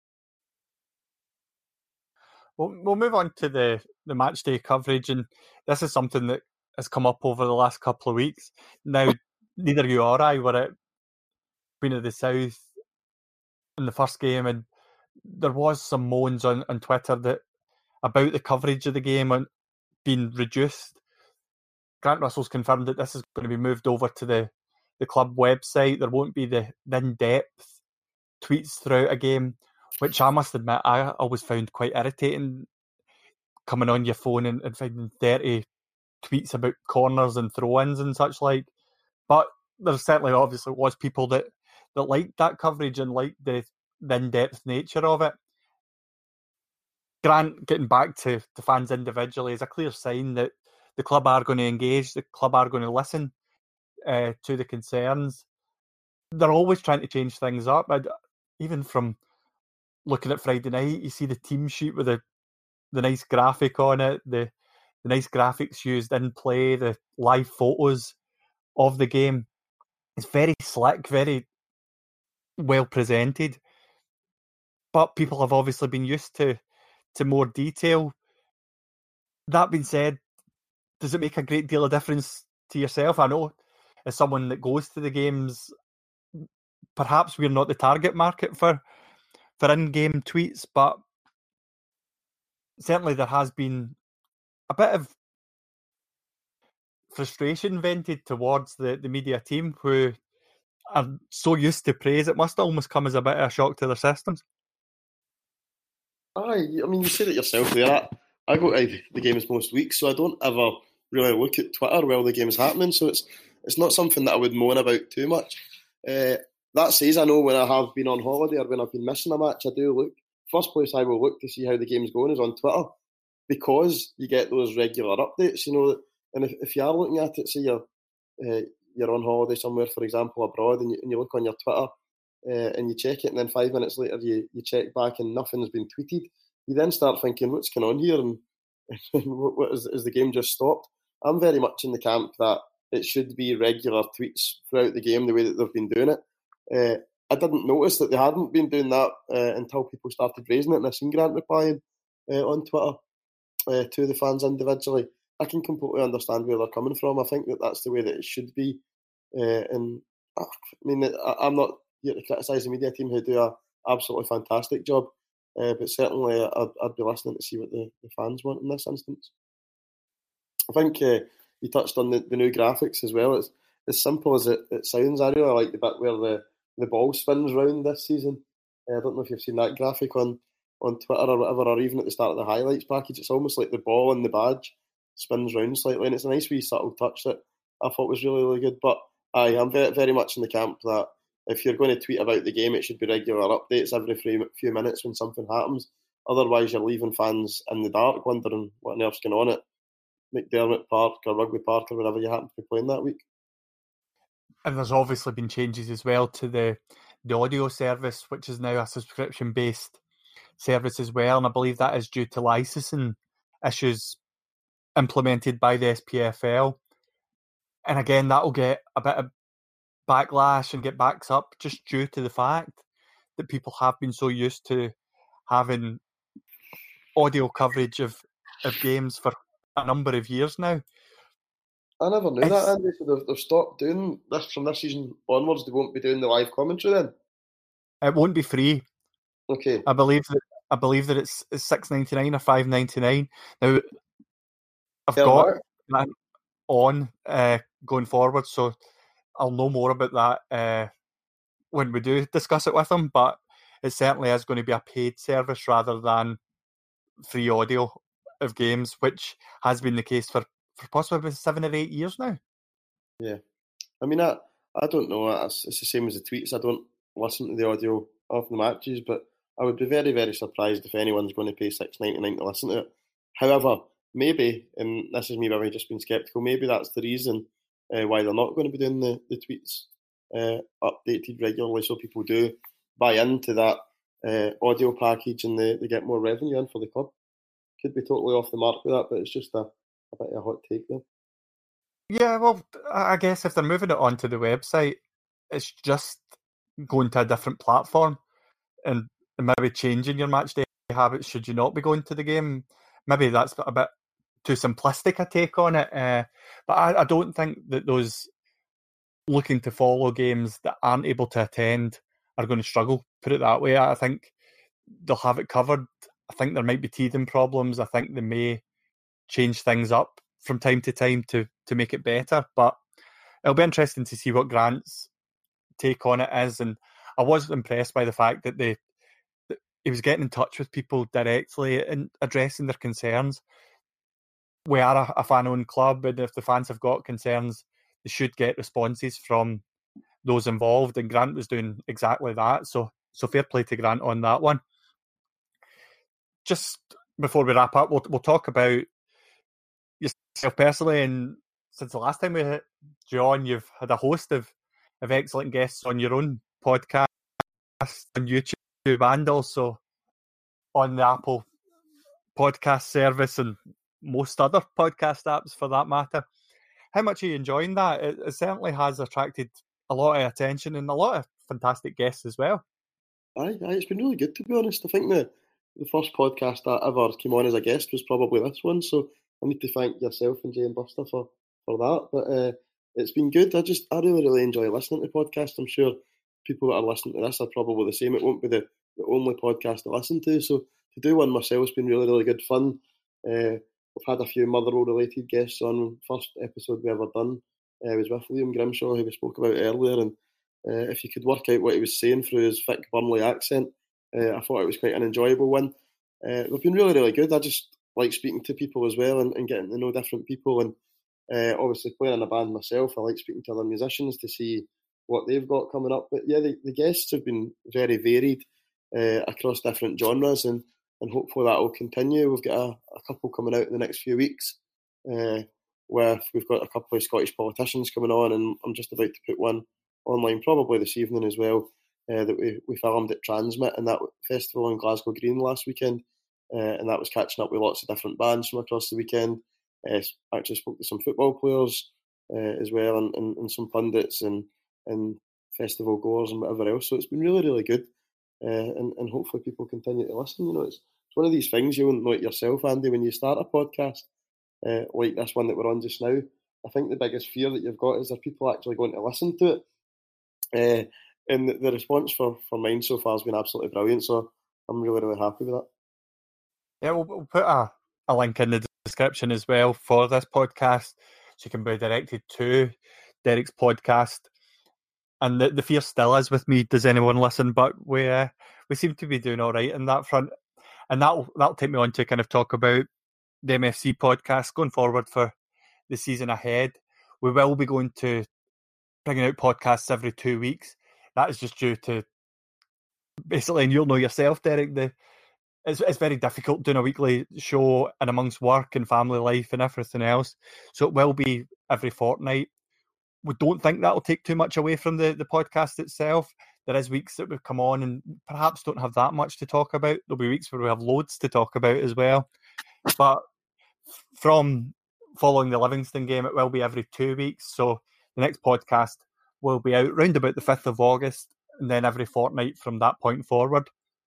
We'll, we'll move on to the, the match day coverage, and this is something that has come up over the last couple of weeks. Now, neither you or I were at Queen of the South in the first game, and there was some moans on, on Twitter that about the coverage of the game and being reduced. Grant Russell's confirmed that this is going to be moved over to the, the club website. There won't be the, the in-depth tweets throughout a game, which I must admit I always found quite irritating, coming on your phone and, and finding thirty tweets about corners and throw-ins and such like. But there certainly obviously was people that, that liked that coverage and liked the, the in-depth nature of it. Grant, getting back to the fans individually, is a clear sign that the club are going to engage, the club are going to listen uh, to the concerns. They're always trying to change things up. I'd, even from looking at Friday night, you see the team sheet with the, the nice graphic on it, the, the nice graphics used in play, the live photos of the game. It's very slick, very well presented. But people have obviously been used to, to more detail. That being said, does it make a great deal of difference to yourself? I know as someone that goes to the games, perhaps we're not the target market for for in-game tweets, but certainly there has been a bit of frustration vented towards the, the media team who are so used to praise, it must almost come as a bit of a shock to their systems. Aye, I mean, you said it yourself there. I go to the games most weeks, so I don't ever really look at Twitter while the game's happening, so it's it's not something that I would moan about too much. Uh, that says, I know when I have been on holiday or when I've been missing a match, I do look. First place I will look to see how the game's going is on Twitter, because you get those regular updates, you know. And if, if you are looking at it, say you're uh, you're on holiday somewhere, for example, abroad, and you, and you look on your Twitter uh, and you check it, and then five minutes later you, you check back and nothing's been tweeted, you then start thinking, what's going on here, and, and what, what is, is the game just stopped? I'm very much in the camp that it should be regular tweets throughout the game, the way that they've been doing it. Uh, I didn't notice that they hadn't been doing that uh, until people started raising it, and I seen Grant replying uh, on Twitter uh, to the fans individually. I can completely understand where they're coming from. I think that that's the way that it should be. Uh, and I mean, I, I'm not here to criticise the media team, who do an absolutely fantastic job, uh, but certainly I'd, I'd be listening to see what the, the fans want in this instance. I think uh, you touched on the, the new graphics as well. It's as simple as it, it sounds. I really like the bit where the, the ball spins round this season. Uh, I don't know if you've seen that graphic on, on Twitter or whatever, or even at the start of the highlights package. It's almost like the ball and the badge spins round slightly, and it's a nice wee subtle touch that I thought was really, really good. But aye, I'm very, very much in the camp that if you're going to tweet about the game, it should be regular updates every few, few minutes when something happens. Otherwise, you're leaving fans in the dark wondering what on earth's going on at McDermott Park or Rugby Park or wherever you happen to be playing that week. And there's obviously been changes as well to the, the audio service, which is now a subscription-based service as well, and I believe that is due to licensing issues implemented by the S P F L. And again, that will get a bit of backlash and get backs up just due to the fact that people have been so used to having audio coverage of, of games for a number of years now. I never knew it's, that, Andy. So they've, they've stopped doing this from this season onwards. They won't be doing the live commentary then? It won't be free. Okay. I believe that I believe that it's, it's six ninety-nine or five ninety-nine. Now, I've Fair got back. that on uh, going forward, so I'll know more about that uh, when we do discuss it with them, but it certainly is going to be a paid service rather than free audio of games, which has been the case for, for possibly seven or eight years now. Yeah. I mean, I, I don't know. It's, it's the same as the tweets. I don't listen to the audio of the matches, but I would be very, very surprised if anyone's going to pay six ninety-nine to listen to it. However, maybe, and this is me maybe just being sceptical, maybe that's the reason uh, why they're not going to be doing the, the tweets uh, updated regularly, so people do buy into that uh, audio package and they, they get more revenue in for the club. Could be totally off the mark with that, but it's just a, a bit of a hot take there. Yeah, well, I guess if they're moving it onto the website, it's just going to a different platform and, and maybe changing your match day habits should you not be going to the game. Maybe that's a bit too simplistic a take on it, uh, but I, I don't think that those looking to follow games that aren't able to attend are going to struggle, put it that way. I think they'll have it covered. I think there might be teething problems. I think they may change things up from time to time to, to make it better, but it'll be interesting to see what Grant's take on it is. And I was impressed by the fact that they that he was getting in touch with people directly and addressing their concerns. We are a, a fan-owned club, and if the fans have got concerns, they should get responses from those involved, and Grant was doing exactly that. So, so fair play to Grant on that one. Just before we wrap up, we'll we'll talk about yourself personally. And since the last time we had you on, you've had a host of, of excellent guests on your own podcast, on YouTube, and also on the Apple podcast service and most other podcast apps for that matter. How much are you enjoying that? It, it certainly has attracted a lot of attention and a lot of fantastic guests as well. Aye, aye, it's been really good, to be honest. I think the, the first podcast that ever came on as a guest was probably this one, so I need to thank yourself and Jay and Buster for, for that. But uh, it's been good. I just I really, really enjoy listening to podcasts. I'm sure people that are listening to this are probably the same. It won't be the, the only podcast I listen to, so to do one myself has been really, really good fun. Uh, We've had a few Motherwell-related guests on. First episode we ever done uh, was with Liam Grimshaw, who we spoke about earlier, and uh, if you could work out what he was saying through his thick Burnley accent, uh, I thought it was quite an enjoyable one. Uh, they've been really, really good. I just like speaking to people as well and, and getting to know different people, and uh, obviously playing in a band myself, I like speaking to other musicians to see what they've got coming up. But yeah, the, the guests have been very varied uh, across different genres, and And hopefully that will continue. We've got a, a couple coming out in the next few weeks. Uh, where we've got a couple of Scottish politicians coming on, and I'm just about to put one online probably this evening as well. Uh, that we, we filmed at Transmit in that festival in Glasgow Green last weekend. uh, and that was catching up with lots of different bands from across the weekend. Uh, actually spoke to some football players uh, as well, and, and, and some pundits and, and festival goers and whatever else. So it's been really, really good, uh, and, and hopefully people continue to listen. You know, it's, it's one of these things you won't know it yourself, Andy, when you start a podcast uh, like this one that we're on just now. I think the biggest fear that you've got is are people actually going to listen to it? Uh, and the, the response for, for mine so far has been absolutely brilliant, so I'm really, really happy with that. Yeah, we'll, we'll put a, a link in the description as well for this podcast, so you can be directed to Derek's podcast. And the, the fear still is with me, does anyone listen? But we uh, we seem to be doing all right in that front. And that'll, that'll take me on to kind of talk about the M F C podcast going forward for the season ahead. We will be going to bringing out podcasts every two weeks. That is just due to basically, and you'll know yourself, Derek, the it's, it's very difficult doing a weekly show and amongst work and family life and everything else. So it will be every fortnight. We don't think that'll take too much away from the, the podcast itself. There is weeks that we've come on and perhaps don't have that much to talk about. There'll be weeks where we have loads to talk about as well. But from following the Livingston game, it will be every two weeks. So the next podcast will be out round about the fifth of August, and then every fortnight from that point forward.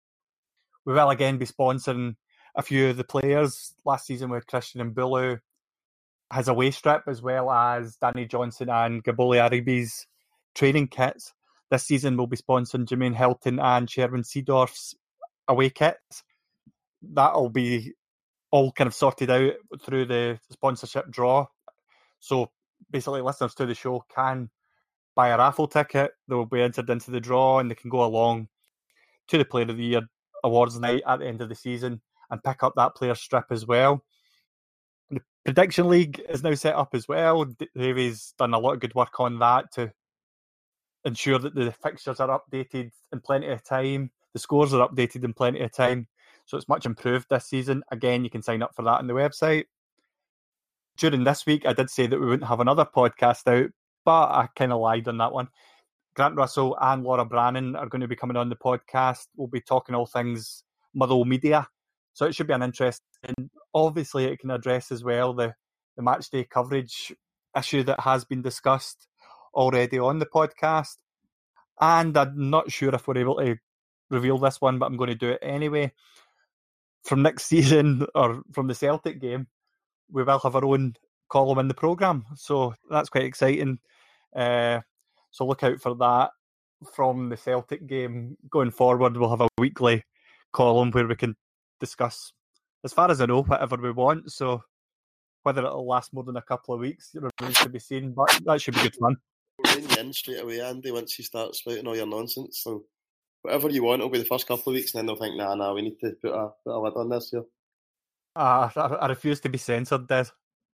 We will again be sponsoring a few of the players. Last season with Christian Mbulu, his away strip, as well as Danny Johnson and Gaboli Aribi's training kits. This season we'll be sponsoring Jermaine Hilton and Sherwin Seedorf's away kits. That'll be all kind of sorted out through the sponsorship draw. So basically listeners to the show can buy a raffle ticket. They will be entered into the draw and they can go along to the Player of the Year awards night at the end of the season and pick up that player strip as well. The Prediction League is now set up as well. Davy's done a lot of good work on that to ensure that the fixtures are updated in plenty of time. The scores are updated in plenty of time. So it's much improved this season. Again, you can sign up for that on the website. During this week, I did say that we wouldn't have another podcast out, but I kind of lied on that one. Grant Russell and Laura Brannan are going to be coming on the podcast. We'll be talking all things Motherwell media. So it should be an interesting. Obviously, it can address as well the, the match day coverage issue that has been discussed already on the podcast. And I'm not sure if we're able to reveal this one, but I'm going to do it anyway. From next season, or from the Celtic game, we will have our own column in the programme. So that's quite exciting. Uh, so look out for that. From the Celtic game going forward, we'll have a weekly column where we can discuss, as far as I know, whatever we want. So whether it'll last more than a couple of weeks remains to be seen, but that should be good fun. We'll rein you in straight away, Andy, once you start spouting all your nonsense. So whatever you want, it'll be the first couple of weeks, and then they'll think, nah, nah, we need to put a, put a lid on this here. Uh, I, I refuse to be censored, Des.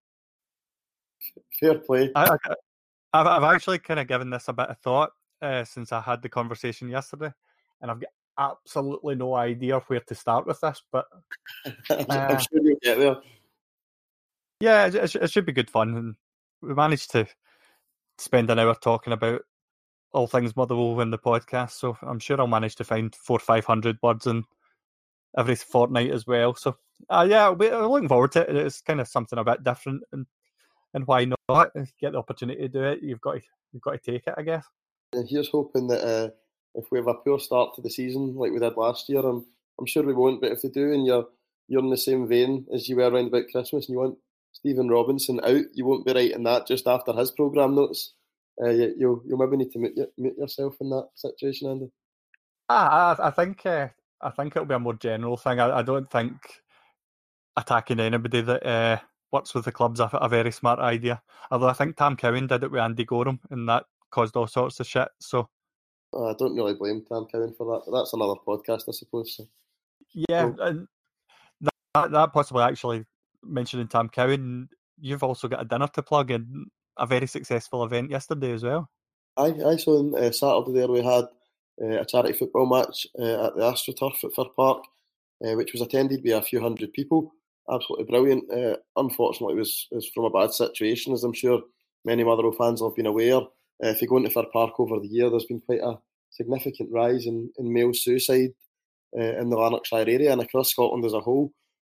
Fair play. I, I, I've, I've actually kind of given this a bit of thought uh, since I had the conversation yesterday, and I've got absolutely no idea where to start with this, but I'm uh, sure you'll get there. Yeah, it, it, it should be good fun, and we managed to spend an hour talking about all things Motherwell in the podcast, so I'm sure I'll manage to find four or five hundred words in every fortnight as well. So, uh, yeah, I'll be I'm looking forward to it. It's kind of something a bit different, and and why not? If you get the opportunity to do it, you've got to you've got to take it, I guess. And here's hoping that uh, if we have a poor start to the season like we did last year, I'm I'm sure we won't. But if they do, and you're you're in the same vein as you were around about Christmas, and you want Stephen Robinson out, you won't be writing that just after his programme notes. Uh, you, you'll you'll maybe need to mute, mute yourself in that situation, Andy. Ah, I, I think uh, I think it'll be a more general thing. I, I don't think attacking anybody that uh, works with the club's a, a very smart idea. Although I think Tam Cowan did it with Andy Gorham, and that caused all sorts of shit. So uh, I don't really blame Tam Cowan for that. But that's another podcast, I suppose. So. Yeah, so, and that that possibly actually mentioning Tam Cowan, you've also got a dinner to plug in. A very successful event yesterday as well. Aye, aye. So on uh, Saturday there we had uh, a charity football match uh, at the AstroTurf at Fir Park, uh, which was attended by a few hundred people. Absolutely brilliant. Uh, unfortunately, it was, it was from a bad situation, as I'm sure many Motherwell fans have been aware. Uh, if you go into Fir Park over the year, there's been quite a significant rise in, in male suicide uh, in the Lanarkshire area and across Scotland as a whole.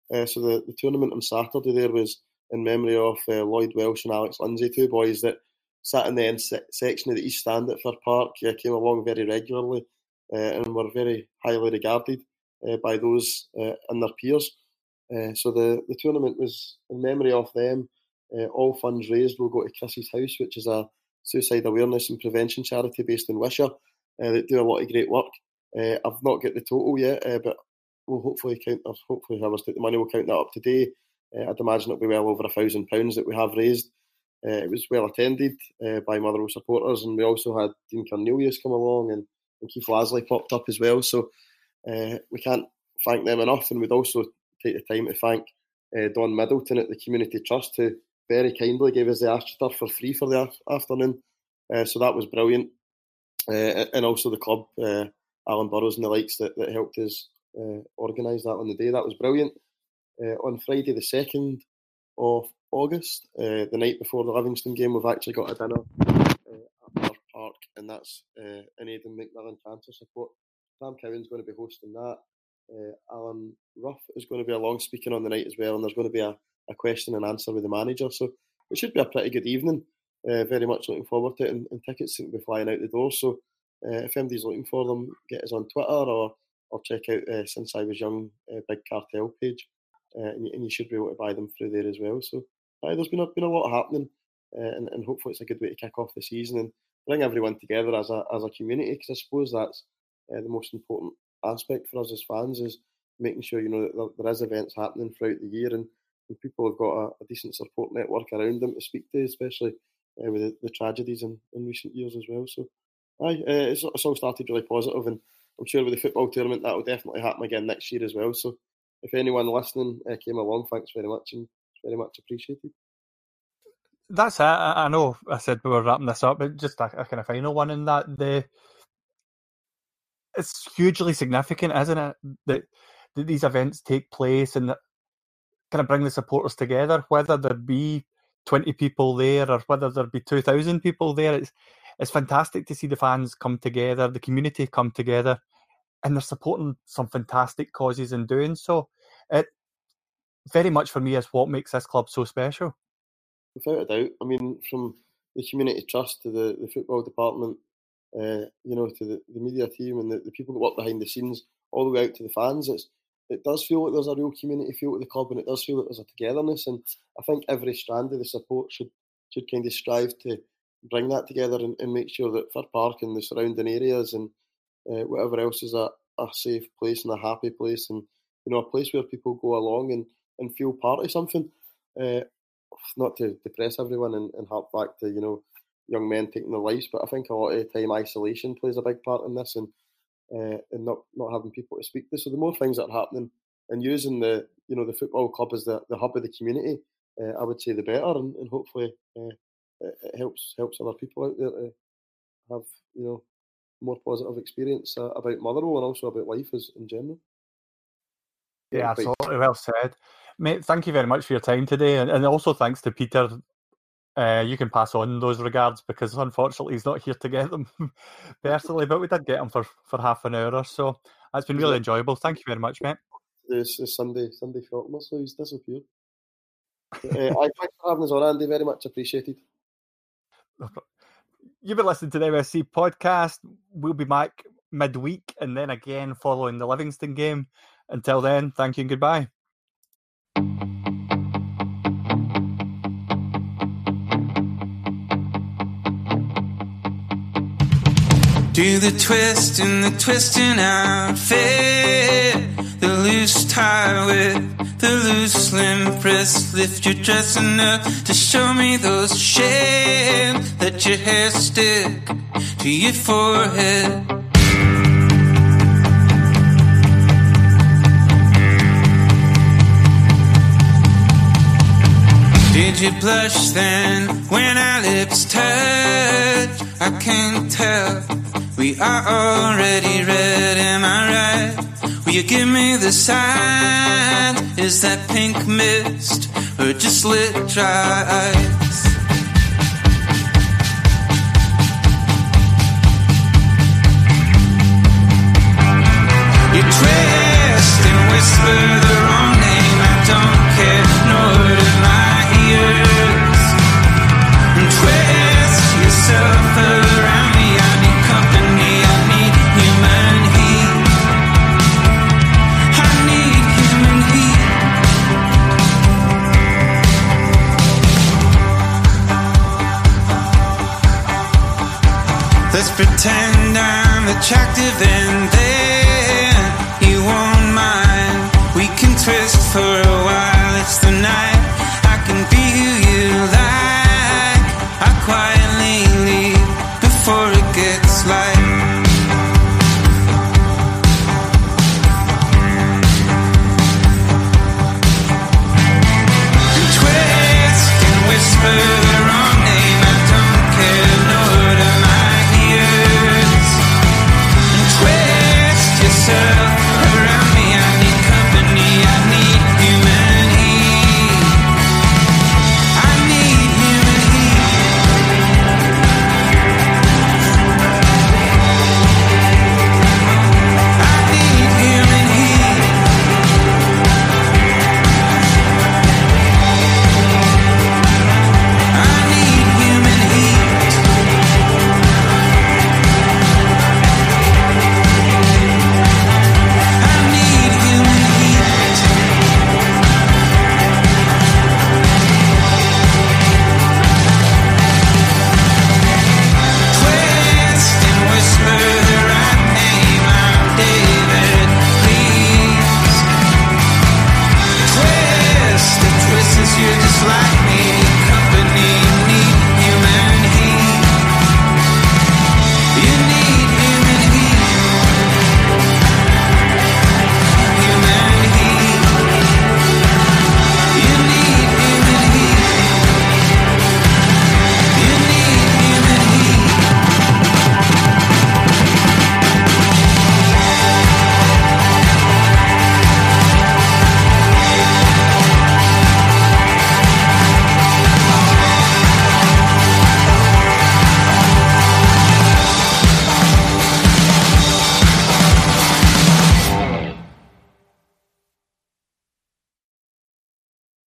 Uh, so the, the tournament on Saturday there was in memory of uh, Lloyd Welsh and Alex Lindsay, two boys that sat in the end se- section of the East Stand at Fir Park, uh, came along very regularly uh, and were very highly regarded uh, by those uh, and their peers. Uh, so the, the tournament was in memory of them. Uh, all funds raised will go to Chris's House, which is a suicide awareness and prevention charity based in Wishaw uh, that do a lot of great work. Uh, I've not got the total yet, uh, but we'll hopefully count. Or hopefully, whoever's took the money will count that up today. Uh, I'd imagine it'll be well over a thousand pounds that we have raised. Uh, it was well attended uh, by Motherwell supporters, and we also had Dean Cornelius come along, and, and Keith Lasley popped up as well. So uh, we can't thank them enough, and we'd also take the time to thank uh, Don Middleton at the Community Trust, who very kindly gave us the AstroTurf for free for the af- afternoon. Uh, so that was brilliant. Uh, and also the club, uh, Alan Burrows and the likes that, that helped us uh, organise that on the day. That was brilliant. Uh, on Friday the second of August, uh, the night before the Livingston game, we've actually got a dinner uh, at Fir Park, and that's uh, in Aidan McMillan Cancer Support. Sam Cowan's going to be hosting that. Uh, Alan Ruff is going to be along speaking on the night as well, and there's going to be a, a question and answer with the manager. So it should be a pretty good evening. Uh, very much looking forward to it, and, and tickets seem to be flying out the door. So uh, if anybody's looking for them, get us on Twitter or or check out uh, Since I Was Young uh, Big Cartel page, uh, and, and you should be able to buy them through there as well. So uh, there's been a, been a lot happening, uh, and, and hopefully it's a good way to kick off the season and bring everyone together as a as a community, because I suppose that's uh, the most important aspect for us as fans, is making sure, you know, that there, there is events happening throughout the year, and, and people have got a, a decent support network around them to speak to, especially uh, with the, the tragedies in, in recent years as well. So aye, uh, it's, it's all started really positive, and I'm sure with the football tournament that will definitely happen again next year as well. So if anyone listening uh, came along, thanks very much, and it's very much appreciated. That's it. I, I know I said we were wrapping this up, but just a, a kind of final one in that. The It's hugely significant, isn't it, that, that these events take place and that kind of bring the supporters together, whether there be twenty people there or whether there be two thousand people there. It's it's fantastic to see the fans come together, the community come together, and they're supporting some fantastic causes in doing so. It very much for me is what makes this club so special. Without a doubt. I mean, from the Community Trust to the, the football department, uh, you know, to the, the media team and the, the people that work behind the scenes, all the way out to the fans, it's it does feel like there's a real community feel to the club, and it does feel like there's a togetherness. And I think every strand of the support should should kind of strive to bring that together and, and make sure that Fir Park and the surrounding areas and uh, whatever else is a, a safe place and a happy place, and, you know, a place where people go along and, and feel part of something. Uh, not to depress everyone and, and hark back to, you know, young men taking their lives, but I think a lot of the time isolation plays a big part in this, and uh, and not, not having people to speak to. So the more things that are happening and using the, you know, the football club as the, the hub of the community, uh, I would say the better, and, and hopefully uh, it, it helps helps other people out there to have, you know, more positive experience uh, about Motherwell and also about life as in general. Yeah, absolutely, well said. Mate, thank you very much for your time today, and, and also thanks to Peter. Uh, you can pass on those regards, because unfortunately he's not here to get them personally, but we did get him for, for half an hour or so. It's been really yeah. enjoyable. Thank you very much, mate. This is Sunday, Sunday Faulkner, so he's disappeared. uh, I thanks for having us on, Andy. Very much appreciated. You've been listening to the M S C podcast. We'll be back midweek and then again following the Livingston game. Until then, thank you and goodbye. Do the twist in the twisting outfit, the loose tie with the loose slim wrist. Lift your dress enough to show me those shapes. Let your hair stick to your forehead. Did you blush then when our lips touch? I can't tell. We are already red, am I right? Will you give me the sign? Is that pink mist or just lit dry ice? You twist and whisper the wrong name. Let's pretend I'm attractive and then you won't mind. We can twist for